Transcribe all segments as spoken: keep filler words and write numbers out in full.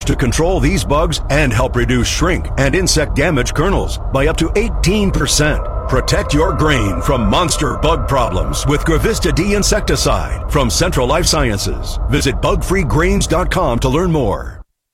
to control these bugs and help reduce shrink and insect damage kernels by up to eighteen percent. Protect your grain from monster bug problems with Gravista D insecticide from Central Life Sciences. Visit bug free grains dot com to learn more.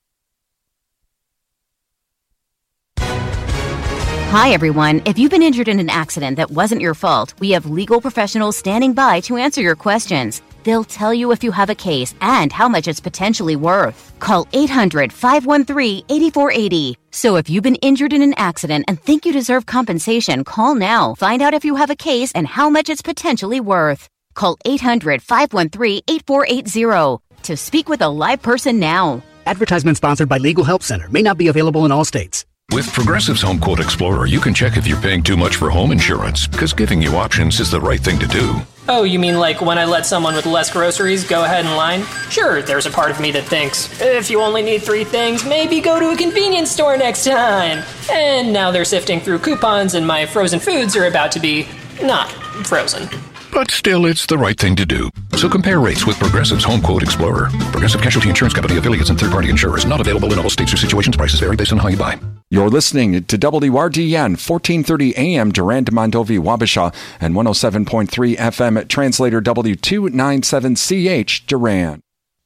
Hi, everyone. If you've been injured in an accident that wasn't your fault, we have legal professionals standing by to answer your questions. They'll tell you if you have a case and how much it's potentially worth. Call eight hundred, five one three, eight four eight zero. So if you've been injured in an accident and think you deserve compensation, call now. Find out if you have a case and how much it's potentially worth. Call eight hundred, five one three, eight four eight zero to speak with a live person now. Advertisement sponsored by Legal Help Center. May not be available in all states. With Progressive's Home Quote Explorer, you can check if you're paying too much for home insurance, because giving you options is the right thing to do. Oh, you mean like when I let someone with less groceries go ahead in line? Sure, there's a part of me that thinks, if you only need three things, maybe go to a convenience store next time. And now they're sifting through coupons and my frozen foods are about to be not frozen. But still, it's the right thing to do. So compare rates with Progressive's Home Quote Explorer. Progressive Casualty Insurance Company, affiliates, and third-party insurers. Not available in all states or situations. Prices vary based on how you buy. You're listening to W R D N, fourteen thirty A M, Durand, Mondovi, Wabasha, and one oh seven point three F M at Translator W two ninety-seven C H, Durand.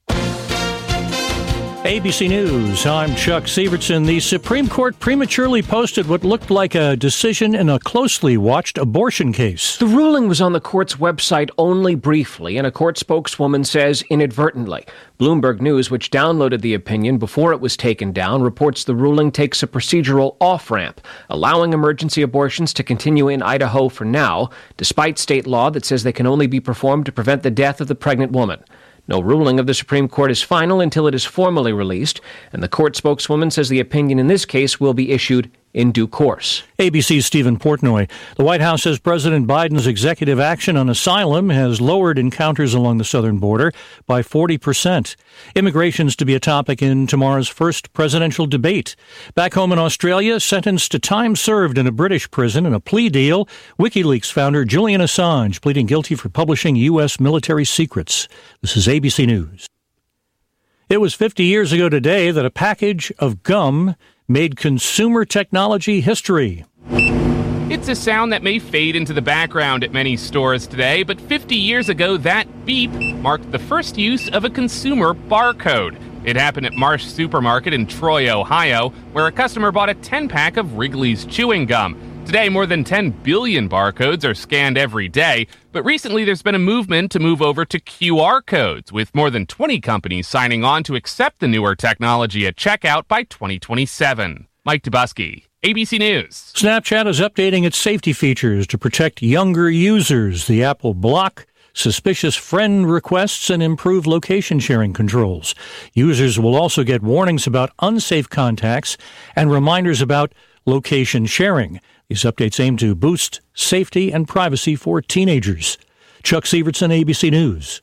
A B C News, I'm Chuck Sievertson. The Supreme Court prematurely posted what looked like a decision in a closely watched abortion case. The ruling was on the court's website only briefly, and a court spokeswoman says inadvertently. Bloomberg News, which downloaded the opinion before it was taken down, reports the ruling takes a procedural off-ramp, allowing emergency abortions to continue in Idaho for now, despite state law that says they can only be performed to prevent the death of the pregnant woman. No ruling of the Supreme Court is final until it is formally released, and the court spokeswoman says the opinion in this case will be issued in due course. A B C's Stephen Portnoy. The White House says President Biden's executive action on asylum has lowered encounters along the southern border by forty percent. Immigration's to be a topic in tomorrow's first presidential debate. Back home in Australia, sentenced to time served in a British prison in a plea deal, WikiLeaks founder Julian Assange pleading guilty for publishing U S military secrets. This is A B C News. It was fifty years ago today that a package of gum made consumer technology history. It's a sound that may fade into the background at many stores today, but fifty years ago, that beep marked the first use of a consumer barcode. It happened at Marsh Supermarket in Troy, Ohio, where a customer bought a ten-pack of Wrigley's chewing gum. Today, more than ten billion barcodes are scanned every day, but recently there's been a movement to move over to Q R codes, with more than twenty companies signing on to accept the newer technology at checkout by twenty twenty-seven. Mike Dubusky, A B C News. Snapchat is updating its safety features to protect younger users. The app will block suspicious friend requests and improve location sharing controls. Users will also get warnings about unsafe contacts and reminders about location sharing. These updates aim to boost safety and privacy for teenagers. Chuck Sievertson, A B C News.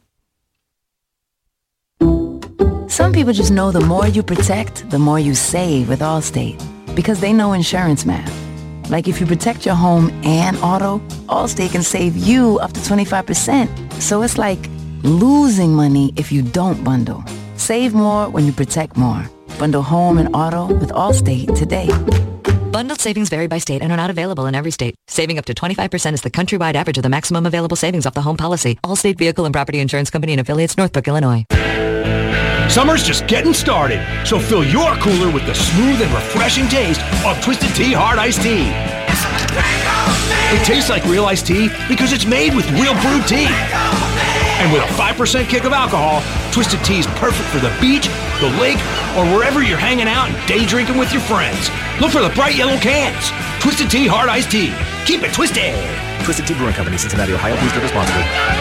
Some people just know the more you protect, the more you save with Allstate, because they know insurance math. Like if you protect your home and auto, Allstate can save you up to twenty-five percent. So it's like losing money if you don't bundle. Save more when you protect more. Bundle home and auto with Allstate today. Bundled savings vary by state and are not available in every state. Saving up to twenty-five percent is the countrywide average of the maximum available savings off the home policy. Allstate Vehicle and Property Insurance Company and affiliates, Northbrook, Illinois. Summer's just getting started, so fill your cooler with the smooth and refreshing taste of Twisted Tea Hard Iced Tea. It tastes like real iced tea because it's made with real brewed tea. And with a five percent kick of alcohol, Twisted Tea is perfect for the beach, the lake, or wherever you're hanging out and day drinking with your friends. Look for the bright yellow cans. Twisted Tea Hard Iced Tea. Keep it twisted. Twisted Tea Brewing Company, Cincinnati, Ohio. Please drink responsibly.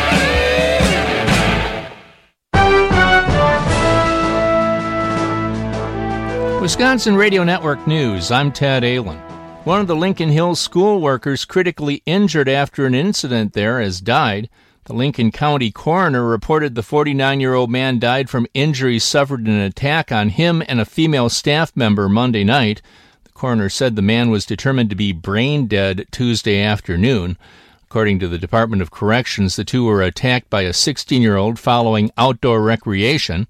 Wisconsin Radio Network News, I'm Tad Allen. One of the Lincoln Hills school workers critically injured after an incident there has died. The Lincoln County coroner reported the forty-nine-year-old man died from injuries suffered in an attack on him and a female staff member Monday night. The coroner said the man was determined to be brain dead Tuesday afternoon. According to the Department of Corrections, the two were attacked by a sixteen-year-old following outdoor recreation. The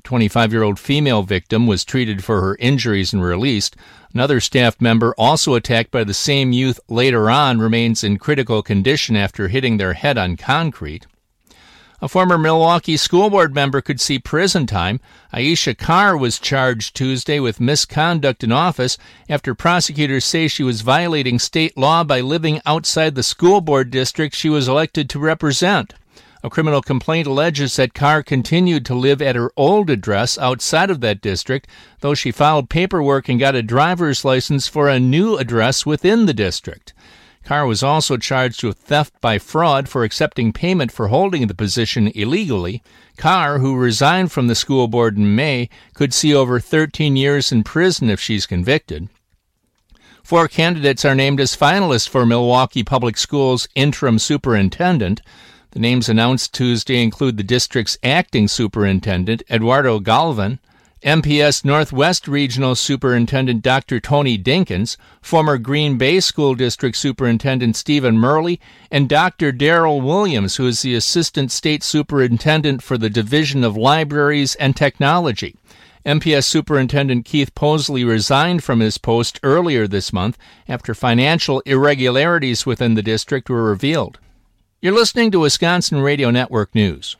twenty-five-year-old female victim was treated for her injuries and released. Another staff member, also attacked by the same youth later on, remains in critical condition after hitting their head on concrete. A former Milwaukee school board member could see prison time. Aisha Carr was charged Tuesday with misconduct in office after prosecutors say she was violating state law by living outside the school board district she was elected to represent. A criminal complaint alleges that Carr continued to live at her old address outside of that district, though she filed paperwork and got a driver's license for a new address within the district. Carr was also charged with theft by fraud for accepting payment for holding the position illegally. Carr, who resigned from the school board in May, could see over thirteen years in prison if she's convicted. Four candidates are named as finalists for Milwaukee Public Schools interim superintendent. The names announced Tuesday include the district's acting superintendent, Eduardo Galvan, M P S Northwest Regional Superintendent Doctor Tony Dinkins, former Green Bay School District Superintendent Stephen Murley, and Doctor Darrell Williams, who is the Assistant State Superintendent for the Division of Libraries and Technology. M P S Superintendent Keith Posley resigned from his post earlier this month after financial irregularities within the district were revealed. You're listening to Wisconsin Radio Network News.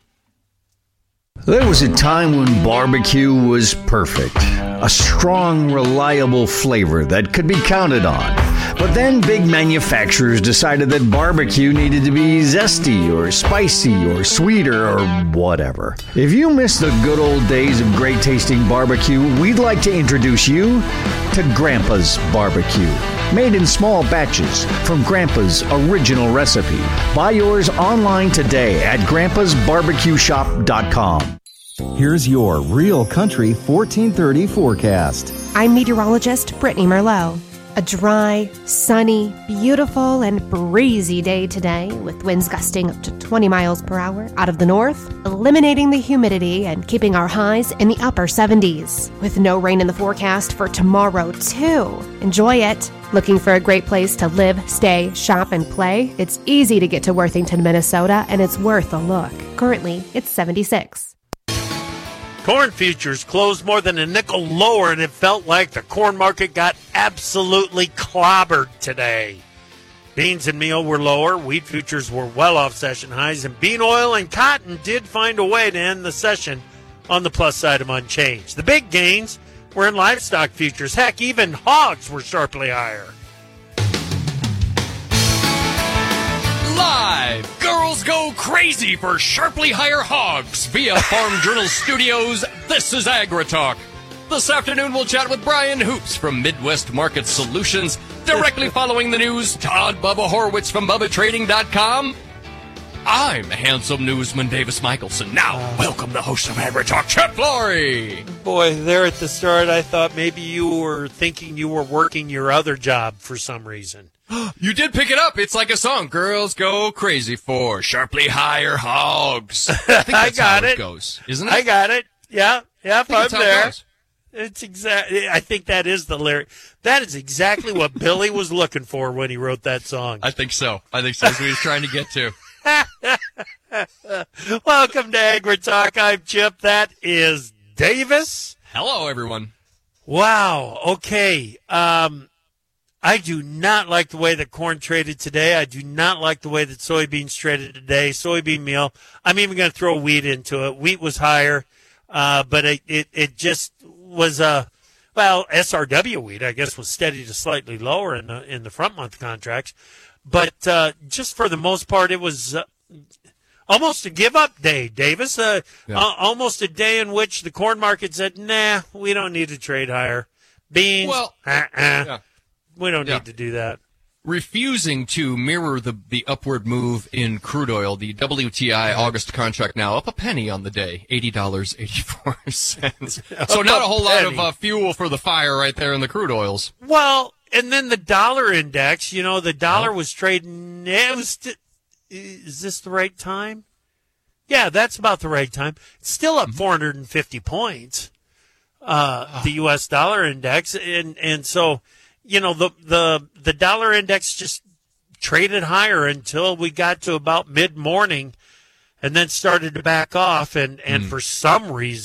There was a time when barbecue was perfect. A strong, reliable flavor that could be counted on. But then big manufacturers decided that barbecue needed to be zesty or spicy or sweeter or whatever. If you miss the good old days of great tasting barbecue, we'd like to introduce you to Grandpa's Barbecue. Made in small batches from Grandpa's original recipe. Buy yours online today at grandpas barbecue shop dot com. Here's your Real Country fourteen thirty forecast. I'm meteorologist Brittany Merlot. A dry, sunny, beautiful, and breezy day today with winds gusting up to twenty miles per hour out of the north, eliminating the humidity and keeping our highs in the upper seventies. With no rain in the forecast for tomorrow, too. Enjoy it. Looking for a great place to live, stay, shop, and play? It's easy to get to Worthington, Minnesota, and it's worth a look. Currently, it's seventy-six. Corn futures closed more than a nickel lower, and it felt like the corn market got absolutely clobbered today. Beans and meal were lower. Wheat futures were well off session highs, and bean oil and cotton did find a way to end the session on the plus side of unchanged. The big gains were in livestock futures. Heck, even hogs were sharply higher. Live, girls go crazy for sharply higher hogs via Farm Journal Studios. This is AgriTalk. This afternoon we'll chat with Brian Hoops from Midwest Market Solutions. Directly following the news, Todd Bubba Horwitz from Bubba Trading dot com. I'm handsome newsman Davis Michelson. Now, welcome the host of AgriTalk, Chet Flory. Boy, there at the start, I thought maybe you were thinking you were working your other job for some reason. You did pick it up. It's like a song. Girls go crazy for sharply higher hogs. I think that's I got how it, it goes, isn't it? I got it. Yeah, yeah, I'm it's there. It it's exactly. I think that is the lyric. That is exactly what Billy was looking for when he wrote that song. I think so. I think so. That's what he was trying to get to. Welcome to AgriTalk. I'm Chip. That is Davis. Hello, everyone. Wow. Okay. Um, I do not like the way that corn traded today. I do not like the way that soybeans traded today. Soybean meal. I'm even going to throw wheat into it. Wheat was higher, uh, but it, it, it just was a, uh, well, S R W wheat, I guess, was steady to slightly lower in the, in the front month contracts. But uh, just for the most part, it was uh, almost a give-up day, Davis. Uh, yeah. uh, almost a day in which the corn market said, nah, we don't need to trade higher. Beans, well, uh-uh. yeah. we don't yeah. need to do that. Refusing to mirror the, the upward move in crude oil, the W T I August contract now up a penny on the day, eighty dollars and eighty-four cents. So not a whole lot of uh, fuel for the fire right there in the crude oils. Well, and then the dollar index, you know, the dollar was trading. It was st- is this the right time? Yeah, that's about the right time. It's still up four hundred fifty points, uh, the U S dollar index. And, and so, you know, the, the, the dollar index just traded higher until we got to about mid-morning and then started to back off. And, and mm. for some reason,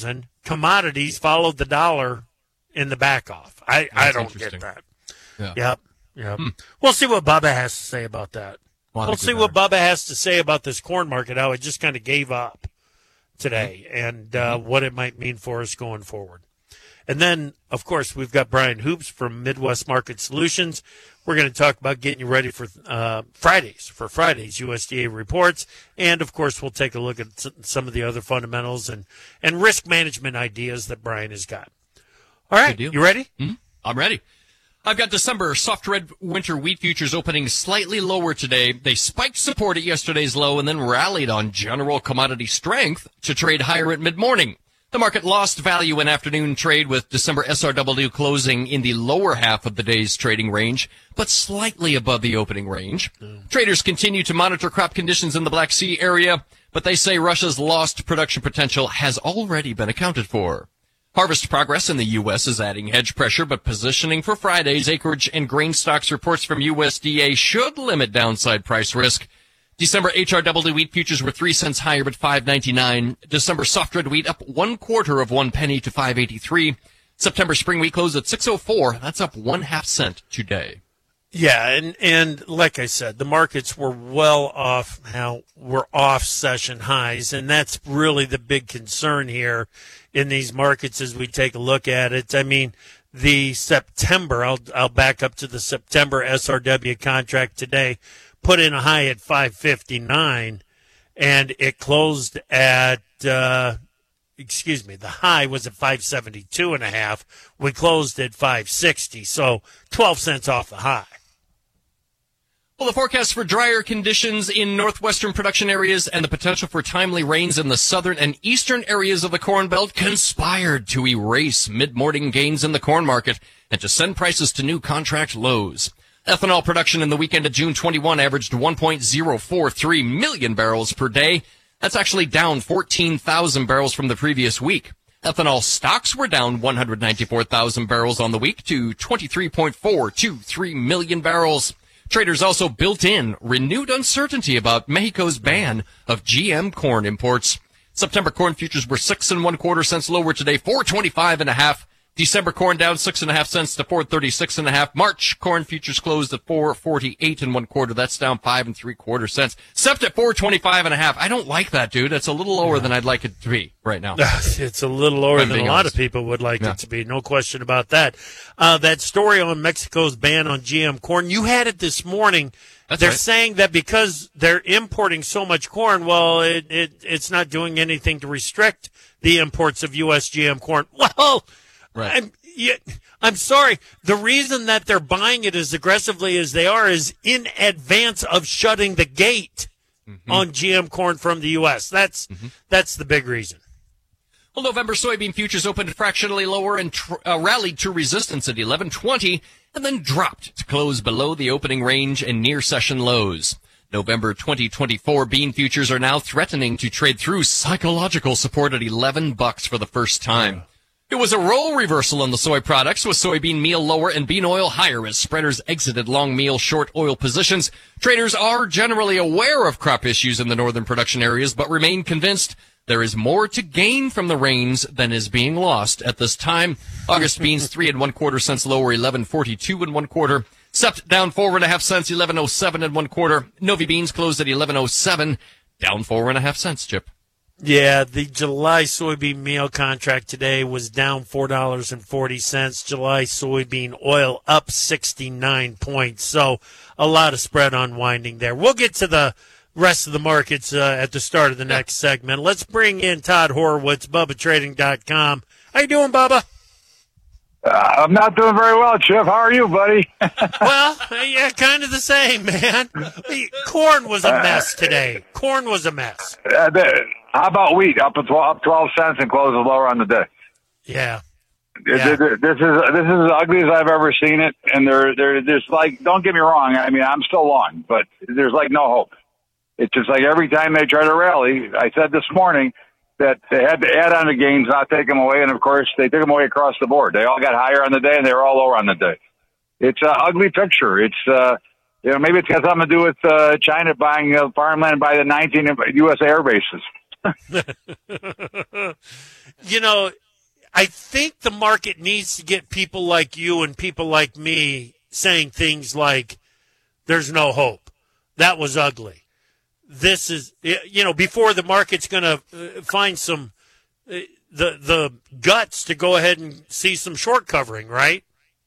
commodities followed the dollar in the back off. I, I don't get that. Yeah. Yep. Yep. Hmm. We'll see what Bubba has to say about that. Well, we'll see what Bubba has to say about this corn market, how it just kind of gave up today, mm-hmm. and uh, mm-hmm. what it might mean for us going forward. And then, of course, we've got Brian Hoops from Midwest Market Solutions. We're going to talk about getting you ready for uh, Fridays, for Fridays U S D A reports. And, of course, we'll take a look at some of the other fundamentals and, and risk management ideas that Brian has got. All right, you ready? Mm-hmm. I'm ready. I've got December soft red winter wheat futures opening slightly lower today. They spiked support at yesterday's low and then rallied on general commodity strength to trade higher at mid-morning. The market lost value in afternoon trade with December S R W closing in the lower half of the day's trading range, but slightly above the opening range. Mm. Traders continue to monitor crop conditions in the Black Sea area, but they say Russia's lost production potential has already been accounted for. Harvest progress in the U S is adding hedge pressure, but positioning for Friday's acreage and grain stocks reports from U S D A should limit downside price risk. December H R W wheat futures were three cents higher at five ninety-nine. December soft red wheat up one quarter of one penny to five eighty-three. September spring wheat closed at six oh four. That's up one half cent today. Yeah, and, and like I said, the markets were well off, how we're off session highs, and that's really the big concern here in these markets as we take a look at it. I mean, the September, I'll, I'll back up to the September S R W contract today, put in a high at five fifty-nine, and it closed at, uh, excuse me, the high was at five seventy-two and a half. We closed at five sixty, so twelve cents off the high. Well, the forecast for drier conditions in northwestern production areas and the potential for timely rains in the southern and eastern areas of the Corn Belt conspired to erase mid-morning gains in the corn market and to send prices to new contract lows. Ethanol production in the weekend of June twenty-first averaged one point zero four three million barrels per day. That's actually down fourteen thousand barrels from the previous week. Ethanol stocks were down one hundred ninety-four thousand barrels on the week to twenty-three point four two three million barrels. Traders also built in renewed uncertainty about Mexico's ban of G M corn imports. September corn futures were six and one quarter cents lower today, four twenty-five and a half. December corn down six and a half cents to four thirty-six and a half. March corn futures closed at four forty-eight and one quarter. That's down five and three quarter cents. Sept at four twenty-five and a half. I don't like that, dude. It's a little lower yeah. than I'd like it to be right now. It's a little lower I'm than a honest. lot of people would like yeah. it to be. No question about that. Uh, that story on Mexico's ban on G M corn, you had it this morning. That's they're right. saying that because they're importing so much corn, well, it, it it's not doing anything to restrict the imports of U S G M corn. Well, right. I'm, yeah, I'm sorry. The reason that they're buying it as aggressively as they are is in advance of shutting the gate mm-hmm. on G M corn from the U S. That's mm-hmm. that's the big reason. Well, November soybean futures opened fractionally lower and tr- uh, rallied to resistance at eleven twenty and then dropped to close below the opening range and near session lows. November twenty twenty-four bean futures are now threatening to trade through psychological support at eleven bucks for the first time. It was a role reversal on the soy products, with soybean meal lower and bean oil higher as spreaders exited long meal short oil positions. Traders are generally aware of crop issues in the northern production areas, but remain convinced there is more to gain from the rains than is being lost at this time. August beans three and one quarter cents lower, eleven forty-two and one quarter. Sept down four and a half cents, eleven oh seven and one quarter. Novi beans closed at eleven oh seven, down four and a half cents. Chip. Yeah, the July soybean meal contract today was down four dollars and forty cents. July soybean oil up sixty-nine points. So a lot of spread unwinding there. We'll get to the rest of the markets uh, at the start of the next segment. Let's bring in Todd Horowitz, Bubba Trading dot com. How you doing, Bubba? Uh, I'm not doing very well, Chip. How are you, buddy? Well, yeah, kind of the same, man. Corn was a mess today. Corn was a mess. Uh, how about wheat? Up at twelve, up twelve cents and closes lower on the day. Yeah. Yeah. This is this is as ugly as I've ever seen it, and there there there's like, don't get me wrong. I mean, I'm still long, but there's like no hope. It's just like every time they try to rally. I said this morning that they had to add on the gains, not take them away. And, of course, they took them away across the board. They all got higher on the day, and they were all lower on the day. It's an ugly picture. It's, uh, you know, maybe it's got something to do with uh, China buying uh, farmland by the nineteen U S air bases. You know, I think the market needs to get people like you and people like me saying things like, there's no hope. That was ugly. This is, you know, before the market's going to find some, uh, the the guts to go ahead and see some short covering, right?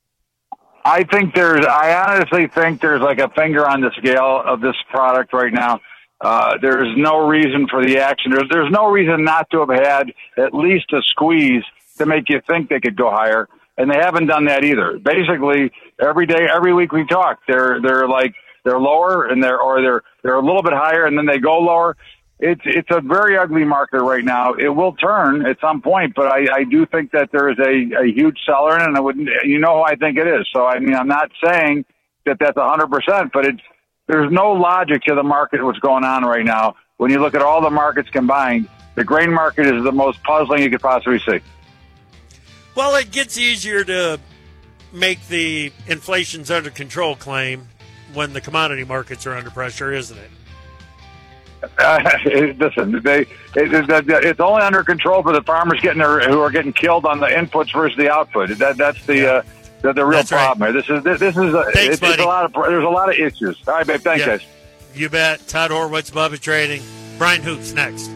I think there's, I honestly think there's like a finger on the scale of this product right now. Uh, there's no reason for the action. There's, there's no reason not to have had at least a squeeze to make you think they could go higher. And they haven't done that either. Basically, every day, every week we talk, they're, they're like, they're lower and they're, or they're, they're a little bit higher and then they go lower. It's, it's a very ugly market right now. It will turn at some point, but I, I do think that there is a, a huge seller in it, and I wouldn't, you know who I think it is. So, I mean, I'm not saying that that's a hundred percent, but it's, there's no logic to the market, what's going on right now. When you look at all the markets combined, the grain market is the most puzzling you could possibly see. Well, it gets easier to make the inflation's under control claim when the commodity markets are under pressure, isn't it? Uh, listen, they, it, it, it's only under control for the farmers getting their, who are getting killed on the inputs versus the output. That, that's the, yeah. uh, the, the real that's problem right. here. This is this, this is a, thanks, it, buddy. It's a lot of there's a lot of issues. All right, babe. Thanks, yeah. guys. You bet. Todd Horwitz, Bubba Trading. Brian Hoops next.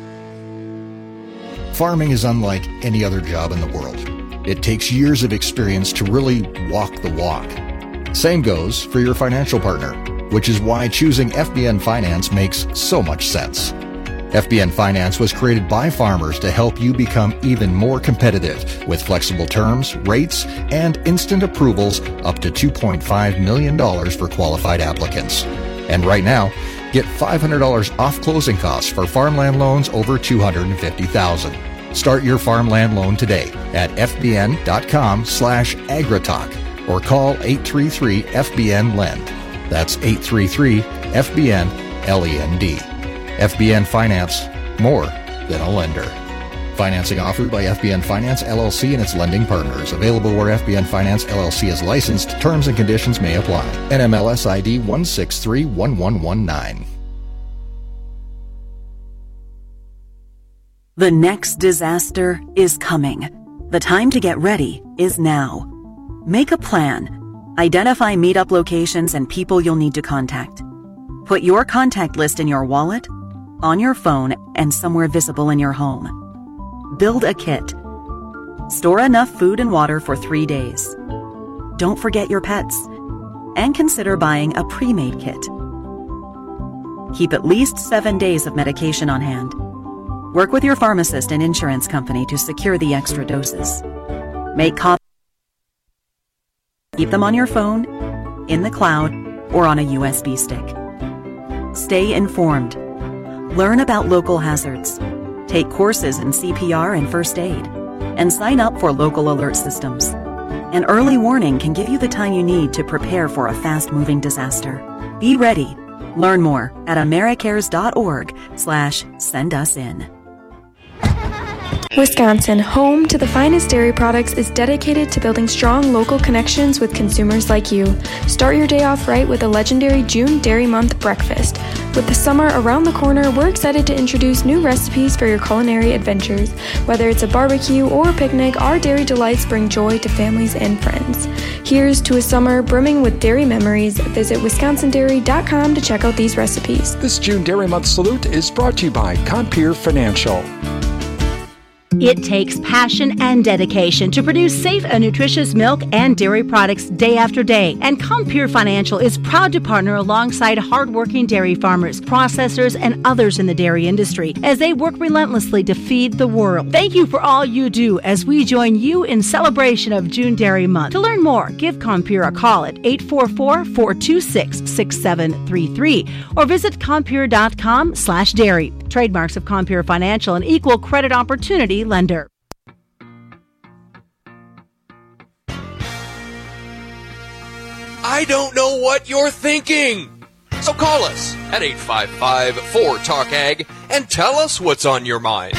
Farming is unlike any other job in the world. It takes years of experience to really walk the walk. Same goes for your financial partner, which is why choosing F B N Finance makes so much sense. F B N Finance was created by farmers to help you become even more competitive with flexible terms, rates, and instant approvals up to two point five million dollars for qualified applicants. And right now, get five hundred dollars off closing costs for farmland loans over two hundred fifty thousand dollars. Start your farmland loan today at fbn.com slash agritalk or call eight three three F B N lend. That's eight three three F B N L E N D. F B N Finance, more than a lender. Financing offered by F B N Finance, L L C and its lending partners. Available where F B N Finance, L L C is licensed. Terms and conditions may apply. N M L S I D one six three one one one nine. The next disaster is coming. The time to get ready is now. Make a plan. Identify meetup locations and people you'll need to contact. Put your contact list in your wallet, on your phone, and somewhere visible in your home. Build a kit. Store enough food and water for three days. Don't forget your pets. And consider buying a pre-made kit. Keep at least seven days of medication on hand. Work with your pharmacist and insurance company to secure the extra doses. Make copies. Keep them on your phone, in the cloud, or on a U S B stick. Stay informed. Learn about local hazards. Take courses in C P R and first aid. And sign up for local alert systems. An early warning can give you the time you need to prepare for a fast-moving disaster. Be ready. Learn more at americares.org slash send us in. Wisconsin, home to the finest dairy products, is dedicated to building strong local connections with consumers like you. Start your day off right with a legendary June Dairy Month breakfast. With the summer around the corner, we're excited to introduce new recipes for your culinary adventures. Whether it's a barbecue or a picnic, our dairy delights bring joy to families and friends. Here's to a summer brimming with dairy memories. Visit wisconsin dairy dot com to check out these recipes. This June Dairy Month salute is brought to you by Compeer Financial. It takes passion and dedication to produce safe and nutritious milk and dairy products day after day. And Compeer Financial is proud to partner alongside hardworking dairy farmers, processors, and others in the dairy industry as they work relentlessly to feed the world. Thank you for all you do as we join you in celebration of June Dairy Month. To learn more, give Compeer a call at eight four four, four two six, six seven three three or visit compeer.com slash dairy. Trademarks of Compeer Financial, an equal credit opportunity lender. I don't know what you're thinking. So call us at eight five five, four, talk ag and tell us what's on your mind.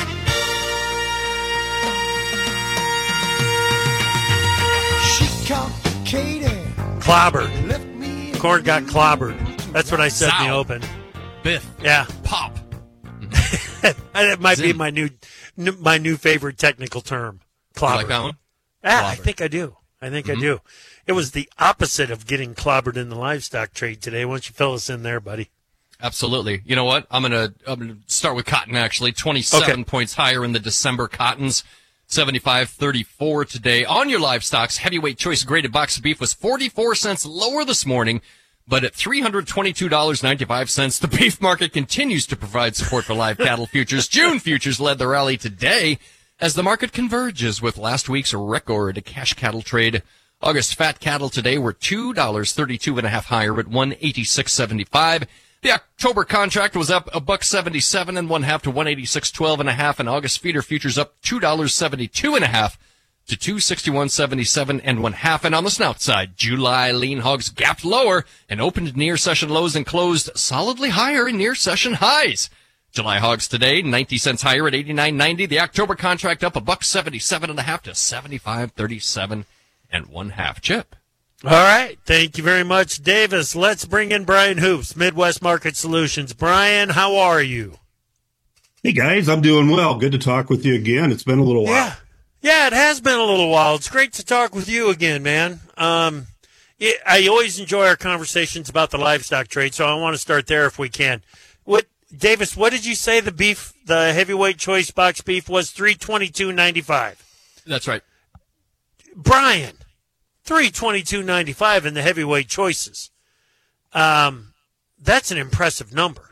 Clobbered. Corn got clobbered. That's what I said Zow. in the open. Biff. Yeah. Pop. It might Zim. be my new, my new favorite technical term. Clobbered. You like that one? Ah, I think I do. I think mm-hmm. I do. It was the opposite of getting clobbered in the livestock trade today. Why don't you fill us in there, buddy? Absolutely. You know what? I'm gonna I'm gonna start with cotton. Actually, twenty-seven okay. points higher in the December cottons. seventy-five thirty-four today. On your livestocks, heavyweight choice graded box of beef was forty-four cents lower this morning, but at three hundred twenty-two dollars and ninety-five cents, the beef market continues to provide support for live cattle futures. June futures led the rally today as the market converges with last week's record cash cattle trade. August fat cattle today were two dollars and thirty-two cents and a half higher at one eighty-six seventy-five. The October contract was up a buck seventy-seven and one half to one eighty-six twelve and a half, and August feeder futures up two dollars and seventy-two and a half to two sixty-one seventy-seven and one half. And on the snout side, July lean hogs gapped lower and opened near session lows and closed solidly higher in near session highs. July hogs today ninety cents higher at eighty-nine ninety. The October contract up a buck seventy-seven and a half to seventy-five thirty-seven and one half. Chip. All right. Thank you very much, Davis. Let's bring in Brian Hoops, Midwest Market Solutions. Brian, how are you? Hey, guys. I'm doing well. Good to talk with you again. It's been a little while. Yeah, yeah, it has been a little while. It's great to talk with you again, man. Um, it, I always enjoy our conversations about the livestock trade, so I want to start there if we can. What, Davis, what did you say the beef, the heavyweight choice box beef was? three twenty-two ninety-five. That's right. Brian. three twenty-two ninety-five in the heavyweight choices. Um, that's an impressive number.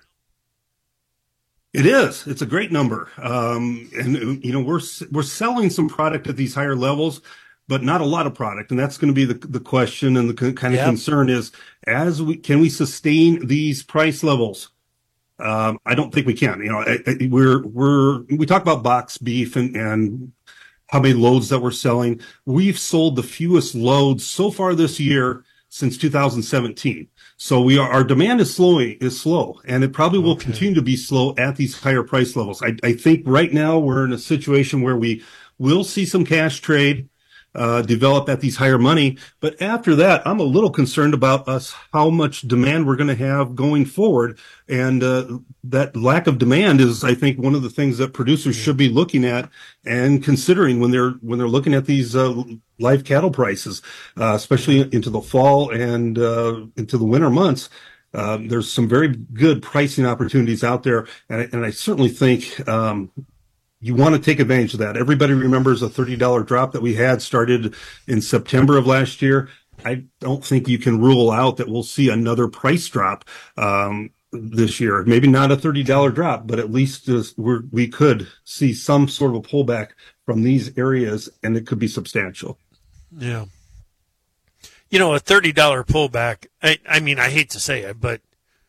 It is. It's a great number. Um, and you know, we're we're selling some product at these higher levels, but not a lot of product. And that's going to be the the question and the kind of yep. concern is, as we can we sustain these price levels? Um, I don't think we can. You know, I, I, we're we're we talk about box beef and and. how many loads that we're selling. We've sold the fewest loads so far this year since two thousand seventeen. So we are, our demand is slowing, is slow, and it probably will okay. continue to be slow at these higher price levels. I, I think right now we're in a situation where we will see some cash trade, uh, develop at these higher money. But after that, I'm a little concerned about us, how much demand we're going to have going forward. And, uh, that lack of demand is, I think, one of the things that producers should be looking at and considering when they're, when they're looking at these, uh, live cattle prices, uh, especially into the fall and, uh, into the winter months. Uh, there's some very good pricing opportunities out there. And I, and I certainly think, um, you want to take advantage of that. Everybody remembers a thirty dollars drop that we had started in September of last year. I don't think you can rule out that we'll see another price drop um, this year. Maybe not a thirty dollars drop, but at least uh, we're, we could see some sort of a pullback from these areas, and it could be substantial. Yeah. You know, a thirty dollars pullback, I, I mean, I hate to say it, but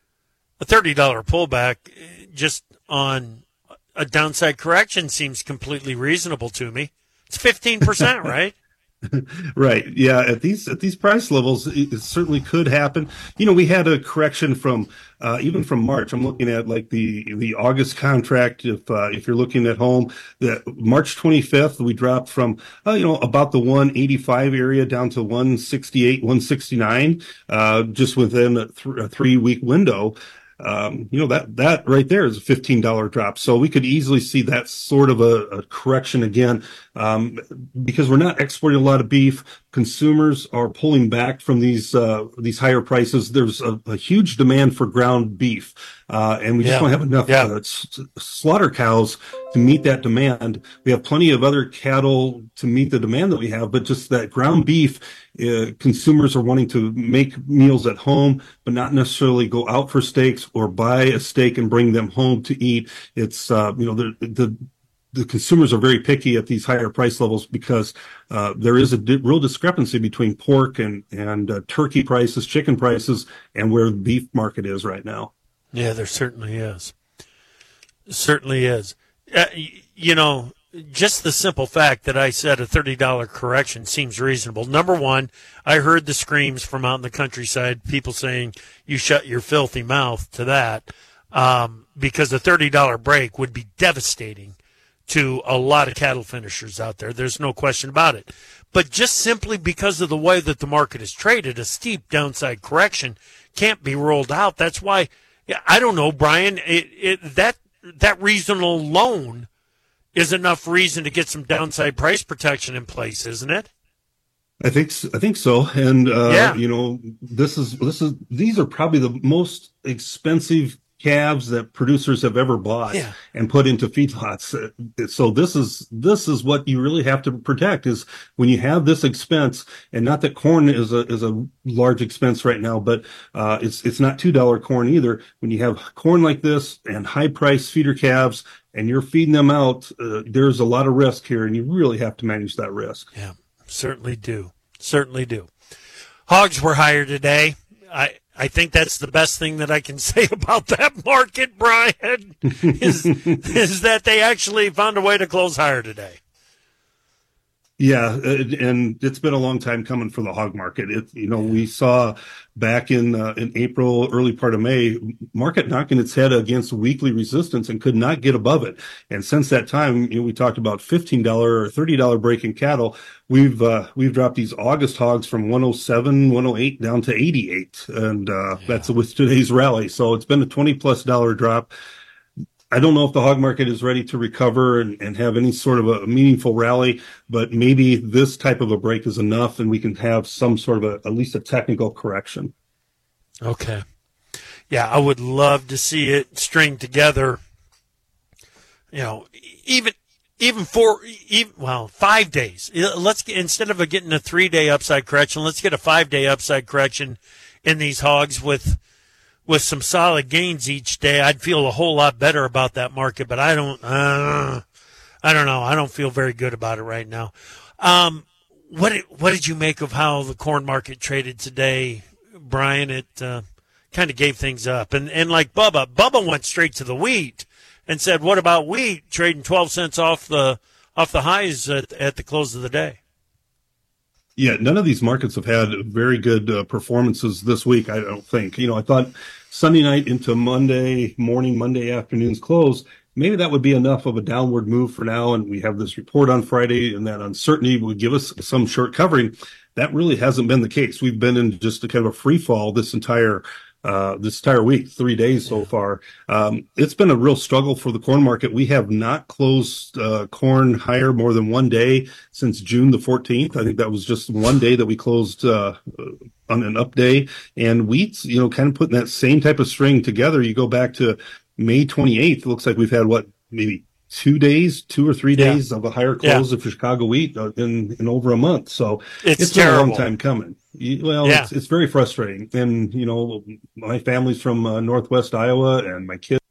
a thirty dollars pullback just on a downside correction seems completely reasonable to me. It's fifteen percent, right? Right. Yeah. At these, at these price levels, it certainly could happen. You know, we had a correction from, uh, even from March. I'm looking at like the, the August contract. If, uh, if you're looking at home, the March twenty-fifth, we dropped from, uh, you know, about the one eighty-five area down to one sixty-eight, one sixty-nine, uh, just within a, th- a three week window. Um, you know, that, that right there is a fifteen dollars drop. So we could easily see that sort of a, a correction again, um, because we're not exporting a lot of beef. Consumers are pulling back from these, uh, these higher prices. There's a, a huge demand for ground beef. Uh, and we just yeah. don't have enough yeah. uh, s- slaughter cows to meet that demand. We have plenty of other cattle to meet the demand that we have, but just that ground beef, uh, consumers are wanting to make meals at home, but not necessarily go out for steaks or buy a steak and bring them home to eat. It's, uh, you know, the, the, the consumers are very picky at these higher price levels because, uh, there is a di- real discrepancy between pork and, and, uh, turkey prices, chicken prices, and where the beef market is right now. Yeah, there certainly is. Certainly is. Uh, you know, just the simple fact that I said a thirty dollars correction seems reasonable. Number one, I heard the screams from out in the countryside, people saying, you shut your filthy mouth to that, um, because a thirty dollars break would be devastating to a lot of cattle finishers out there. There's no question about it. But just simply because of the way that the market is traded, a steep downside correction can't be ruled out. That's why, I don't know, Brian, it, it, that that reason alone is enough reason to get some downside price protection in place, isn't it? I think s- I think so, and uh, Yeah. you know, this is this is these are probably the most expensive calves that producers have ever bought Yeah. and put into feedlots. Uh, So this is this is what you really have to protect is when you have this expense, and not that corn is a is a large expense right now, but uh, it's it's not two dollar corn either. When you have corn like this and high price feeder calves, and you're feeding them out, uh, there's a lot of risk here, and you really have to manage that risk. Yeah. Certainly do. Certainly do. Hogs were higher today. I I think that's the best thing that I can say about that market, Brian, is, is that they actually found a way to close higher today. Yeah, uh, and it's been a long time coming for the hog market. It, you know, we saw back in uh, in April, early part of May, market knocking its head against weekly resistance and could not get above it. And since that time, you know, we talked about fifteen dollars or thirty dollars break in cattle. We've uh, we've dropped these August hogs from one oh seven, one oh eight down to eighty-eight, and uh, yeah. that's with today's rally. So it's been a twenty plus dollar drop. I don't know if the hog market is ready to recover and, and have any sort of a meaningful rally, but maybe this type of a break is enough and we can have some sort of a, at least a technical correction. Okay. Yeah, I would love to see it string together, you know, even, even for, even, well, five days. Let's get, instead of a, getting a three day upside correction, let's get a five day upside correction in these hogs with, with some solid gains each day. I'd feel a whole lot better about that market, but I don't, uh, I don't know. I don't feel very good about it right now. Um, what did, what did you make of how the corn market traded today, Brian? It, uh, kind of gave things up. And, and like Bubba, Bubba went straight to the wheat and said, what about wheat trading twelve cents off the, off the highs at, at the close of the day? Yeah, none of these markets have had very good uh, performances this week, I don't think. You know, I thought Sunday night into Monday morning, Monday afternoon's close, maybe that would be enough of a downward move for now. And we have this report on Friday, and that uncertainty would give us some short covering. That really hasn't been the case. We've been in just a kind of a free fall this entire Uh, this entire week, three days so far. Um, it's been a real struggle for the corn market. We have not closed uh, corn higher more than one day since June the fourteenth. I think that was just one day that we closed uh, on an up day. And wheat's, you know, kind of putting that same type of string together. You go back to May twenty-eighth. It looks like we've had, what, maybe two days, two or three days yeah. of a higher close yeah. of Chicago wheat in, in over a month. So it's, it's been a long time coming. Well, yeah. it's, it's very frustrating. And, you know, my family's from uh, Northwest Iowa, and my kids,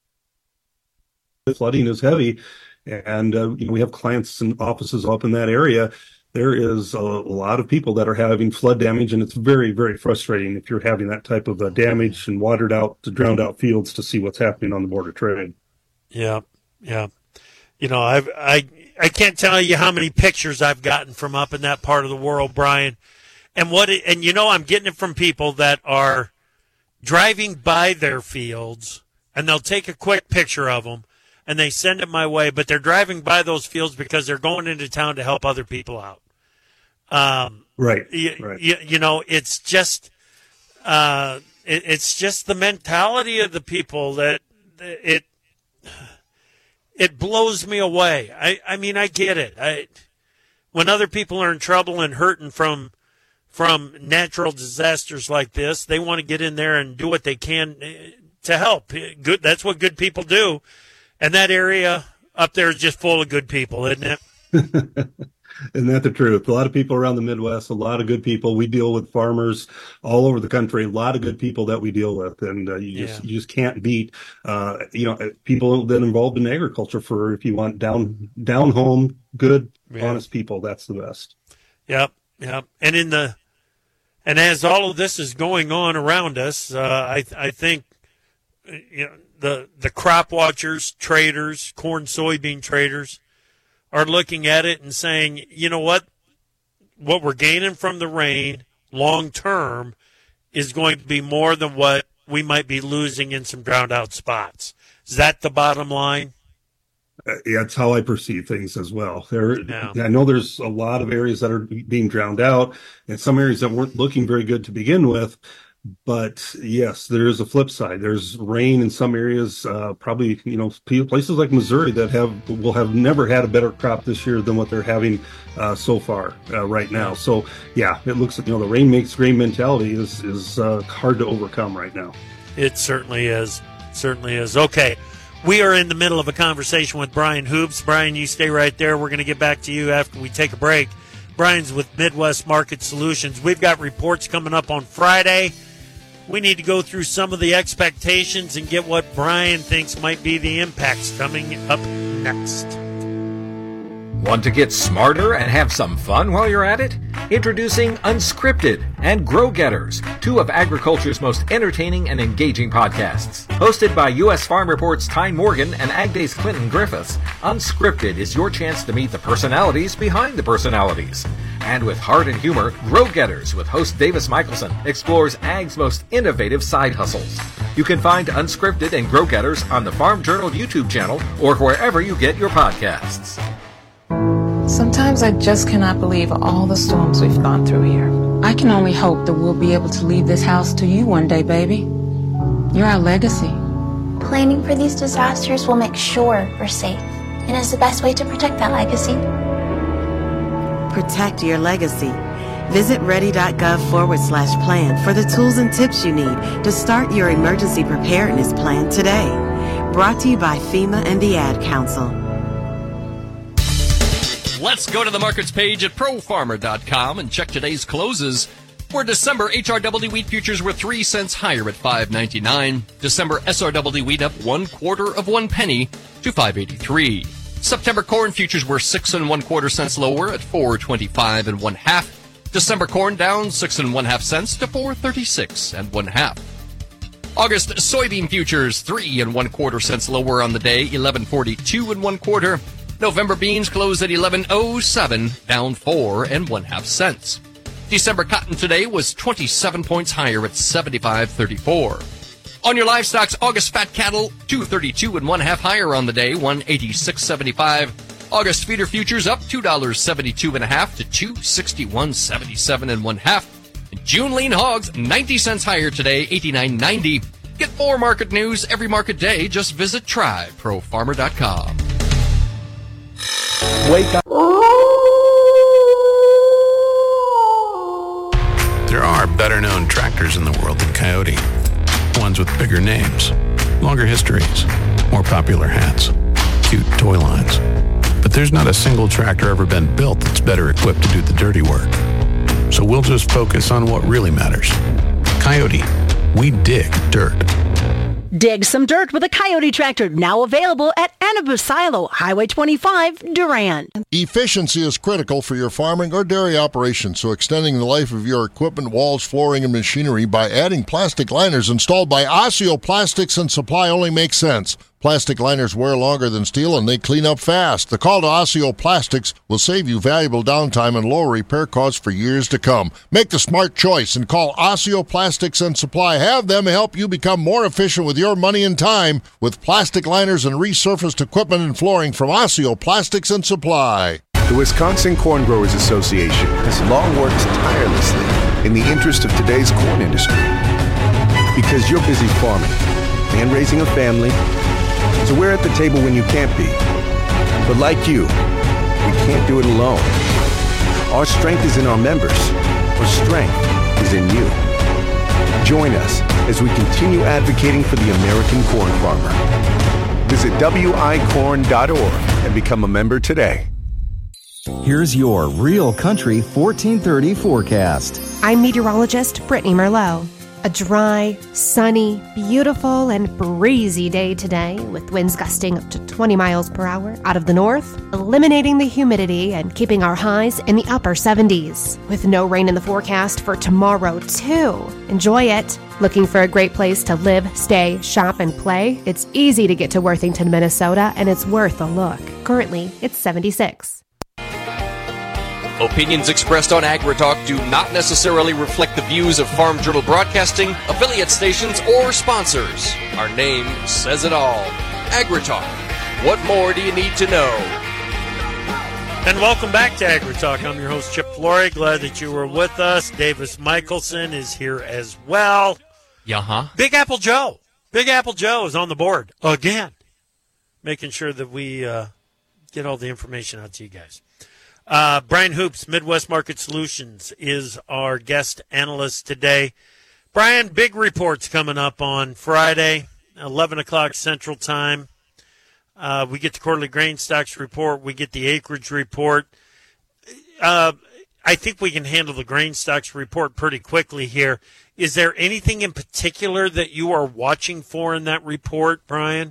flooding is heavy. And, uh, you know, we have clients and offices up in that area. There is a, a lot of people that are having flood damage, and it's very, very frustrating if you're having that type of uh, damage and watered out, to drowned out fields to see what's happening on the border trade. Yeah. Yeah. You know, I've, I, I can't tell you how many pictures I've gotten from up in that part of the world, Brian. And what, it, and you know, I'm getting it from people that are driving by their fields, and they'll take a quick picture of them and they send it my way, but they're driving by those fields because they're going into town to help other people out. Um, right. You, right. You, you know, it's just, uh, it, it's just the mentality of the people that it, it blows me away. I, I mean, I get it. I, when other people are in trouble and hurting from, from natural disasters like this, they want to get in there and do what they can to help. Good. That's what good people do. And that area up there is just full of good people, isn't it? Isn't that the truth? A lot of people around the Midwest, a lot of good people. We deal with farmers all over the country, a lot of good people that we deal with. And uh, you just yeah. you just can't beat, uh, you know, people that are involved in agriculture for, if you want down, down home, good, yeah. honest people. That's the best. Yep. Yep. And in the, and as all of this is going on around us, uh, I, I think, you know, the, the crop watchers, traders, corn, soybean traders are looking at it and saying, you know what, what we're gaining from the rain long term is going to be more than what we might be losing in some drowned out spots. Is that the bottom line? Uh, yeah, that's how I perceive things as well. There, yeah. I know there's a lot of areas that are being drowned out, and some areas that weren't looking very good to begin with. But yes, there is a flip side. There's rain in some areas, uh, probably, you know, places like Missouri that have will have never had a better crop this year than what they're having uh, so far uh, right now. So, yeah, it looks, you know, the rain makes grain mentality is, is uh, hard to overcome right now. It certainly is. Certainly is. Okay. We are in the middle of a conversation with Brian Hoops. Brian, you stay right there. We're going to get back to you after we take a break. Brian's with Midwest Market Solutions. We've got reports coming up on Friday. We need to go through some of the expectations and get what Brian thinks might be the impacts coming up next. Want to get smarter and have some fun while you're at it? Introducing Unscripted and Grow Getters, two of agriculture's most entertaining and engaging podcasts. Hosted by U S Farm Report's Tyne Morgan and Ag Day's Clinton Griffiths, Unscripted is your chance to meet the personalities behind the personalities. And with heart and humor, Grow Getters with host Davis Michelson explores Ag's most innovative side hustles. You can find Unscripted and Grow Getters on the Farm Journal YouTube channel or wherever you get your podcasts. Sometimes I just cannot believe all the storms we've gone through here. I can only hope that we'll be able to leave this house to you one day, baby. You're our legacy. Planning for these disasters will make sure we're safe, and is the best way to protect that legacy. Protect your legacy. Visit ready.gov forward slash plan for the tools and tips you need to start your emergency preparedness plan today. Brought to you by FEMA and the Ad Council. Let's go to the markets page at pro farmer dot com and check today's closes. For December, H R W wheat futures were three cents higher at five ninety-nine. December S R W wheat up one quarter of one penny to five eighty-three. September corn futures were six and one quarter cents lower at four twenty-five and one half. December corn down six and one half cents to four thirty-six and one half. August soybean futures three and one quarter cents lower on the day, eleven forty-two and one quarter. November beans closed at eleven oh seven, down four and one half cents. December cotton today was twenty-seven points higher at seventy-five thirty-four. On your livestocks, August fat cattle two thirty-two and one half higher on the day, one eighty-six seventy-five. August feeder futures up two dollars seventy-two and a half to two sixty-one seventy-seven and one half. June lean hogs ninety cents higher today, eighty-nine ninety. Get more market news every market day. Just visit try pro farmer dot com. Wake up. There are better known tractors in the world than Coyote. Ones with bigger names, longer histories, more popular hats, cute toy lines. But there's not a single tractor ever been built that's better equipped to do the dirty work. So we'll just focus on what really matters. Coyote, we dig dirt. Dig some dirt with a Coyote tractor, now available at Anabasilo, Highway twenty-five, Durand. Efficiency is critical for your farming or dairy operation, so extending the life of your equipment, walls, flooring, and machinery by adding plastic liners installed by Osseo Plastics and Supply only makes sense. Plastic liners wear longer than steel and they clean up fast. The call to Osseo Plastics will save you valuable downtime and lower repair costs for years to come. Make the smart choice and call Osseo Plastics and Supply. Have them help you become more efficient with your money and time with plastic liners and resurfaced equipment and flooring from Osseo Plastics and Supply. The Wisconsin Corn Growers Association has long worked tirelessly in the interest of today's corn industry. Because you're busy farming and raising a family, so we're at the table when you can't be. But like you, we can't do it alone. Our strength is in our members. Our strength is in you. Join us as we continue advocating for the American corn farmer. Visit W I corn dot org and become a member today. Here's your Real Country fourteen thirty forecast. I'm meteorologist Brittany Merlot. A dry, sunny, beautiful, and breezy day today with winds gusting up to twenty miles per hour out of the north, eliminating the humidity and keeping our highs in the upper seventies. With no rain in the forecast for tomorrow, too. Enjoy it. Looking for a great place to live, stay, shop, and play? It's easy to get to Worthington, Minnesota, and it's worth a look. Currently, it's seventy-six. Opinions expressed on AgriTalk do not necessarily reflect the views of Farm Journal Broadcasting, affiliate stations, or sponsors. Our name says it all. AgriTalk. What more do you need to know? And welcome back to AgriTalk. I'm your host, Chip Flory. Glad that you were with us. Davis Michelson is here as well. Yeah. Big Apple Joe. Big Apple Joe is on the board again, making sure that we uh, get all the information out to you guys. Uh, Brian Hoops, Midwest Market Solutions, is our guest analyst today. Brian, big reports coming up on Friday, eleven o'clock Central Time. Uh, we get the quarterly grain stocks report. We get the acreage report. Uh, I think we can handle the grain stocks report pretty quickly here. Is there anything in particular that you are watching for in that report, Brian?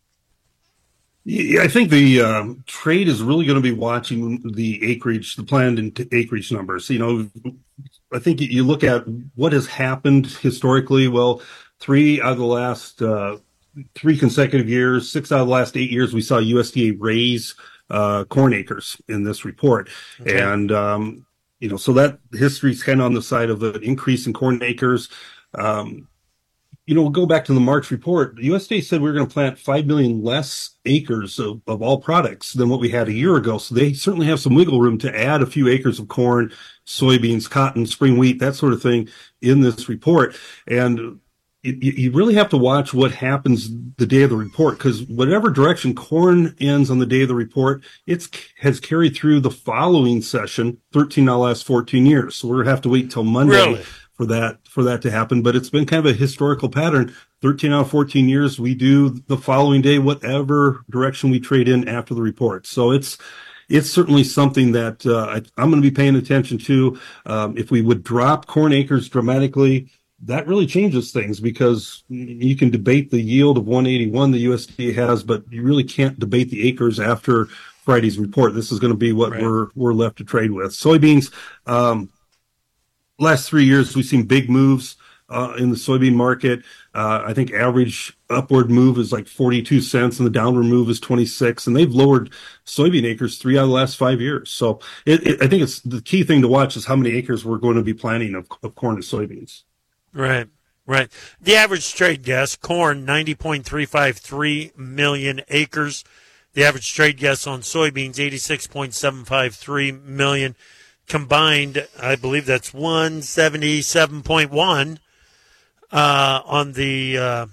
Yeah, I think the um, trade is really going to be watching the acreage, the planned acreage numbers. You know, I think you look at what has happened historically. Well, three out of the last uh, three consecutive years, six out of the last eight years, we saw U S D A raise uh, corn acres in this report. Okay. And, um, you know, so that history's kind of on the side of an increase in corn acres. Um, you know, we'll go back to the March report. The U S D A said we were going to plant five million less acres of, of all products than what we had a year ago. So they certainly have some wiggle room to add a few acres of corn, soybeans, cotton, spring wheat, that sort of thing in this report. And You, you really have to watch what happens the day of the report, because whatever direction corn ends on the day of the report, it has carried through the following session, thirteen out of the last fourteen years. So we're going to have to wait until Monday really? for that for that to happen. But it's been kind of a historical pattern. thirteen out of fourteen years, we do the following day, whatever direction we trade in after the report. So it's it's certainly something that uh, I, I'm going to be paying attention to. Um, if we would drop corn acres dramatically, that really changes things, because you can debate the yield of one eighty-one the U S D A has, but you really can't debate the acres after Friday's report. This is going to be what right. we're we're left to trade with. Soybeans, um, last three years we've seen big moves uh, in the soybean market. Uh, I think average upward move is like forty-two cents, and the downward move is twenty-six. And they've lowered soybean acres three out of the last five years. So it, it, I think it's the key thing to watch is how many acres we're going to be planting of, of corn and soybeans. Right, right. The average trade guess, corn, ninety point three five three million acres. The average trade guess on soybeans, eighty-six point seven five three million. Combined, I believe that's one seventy-seven point one uh, on the uh,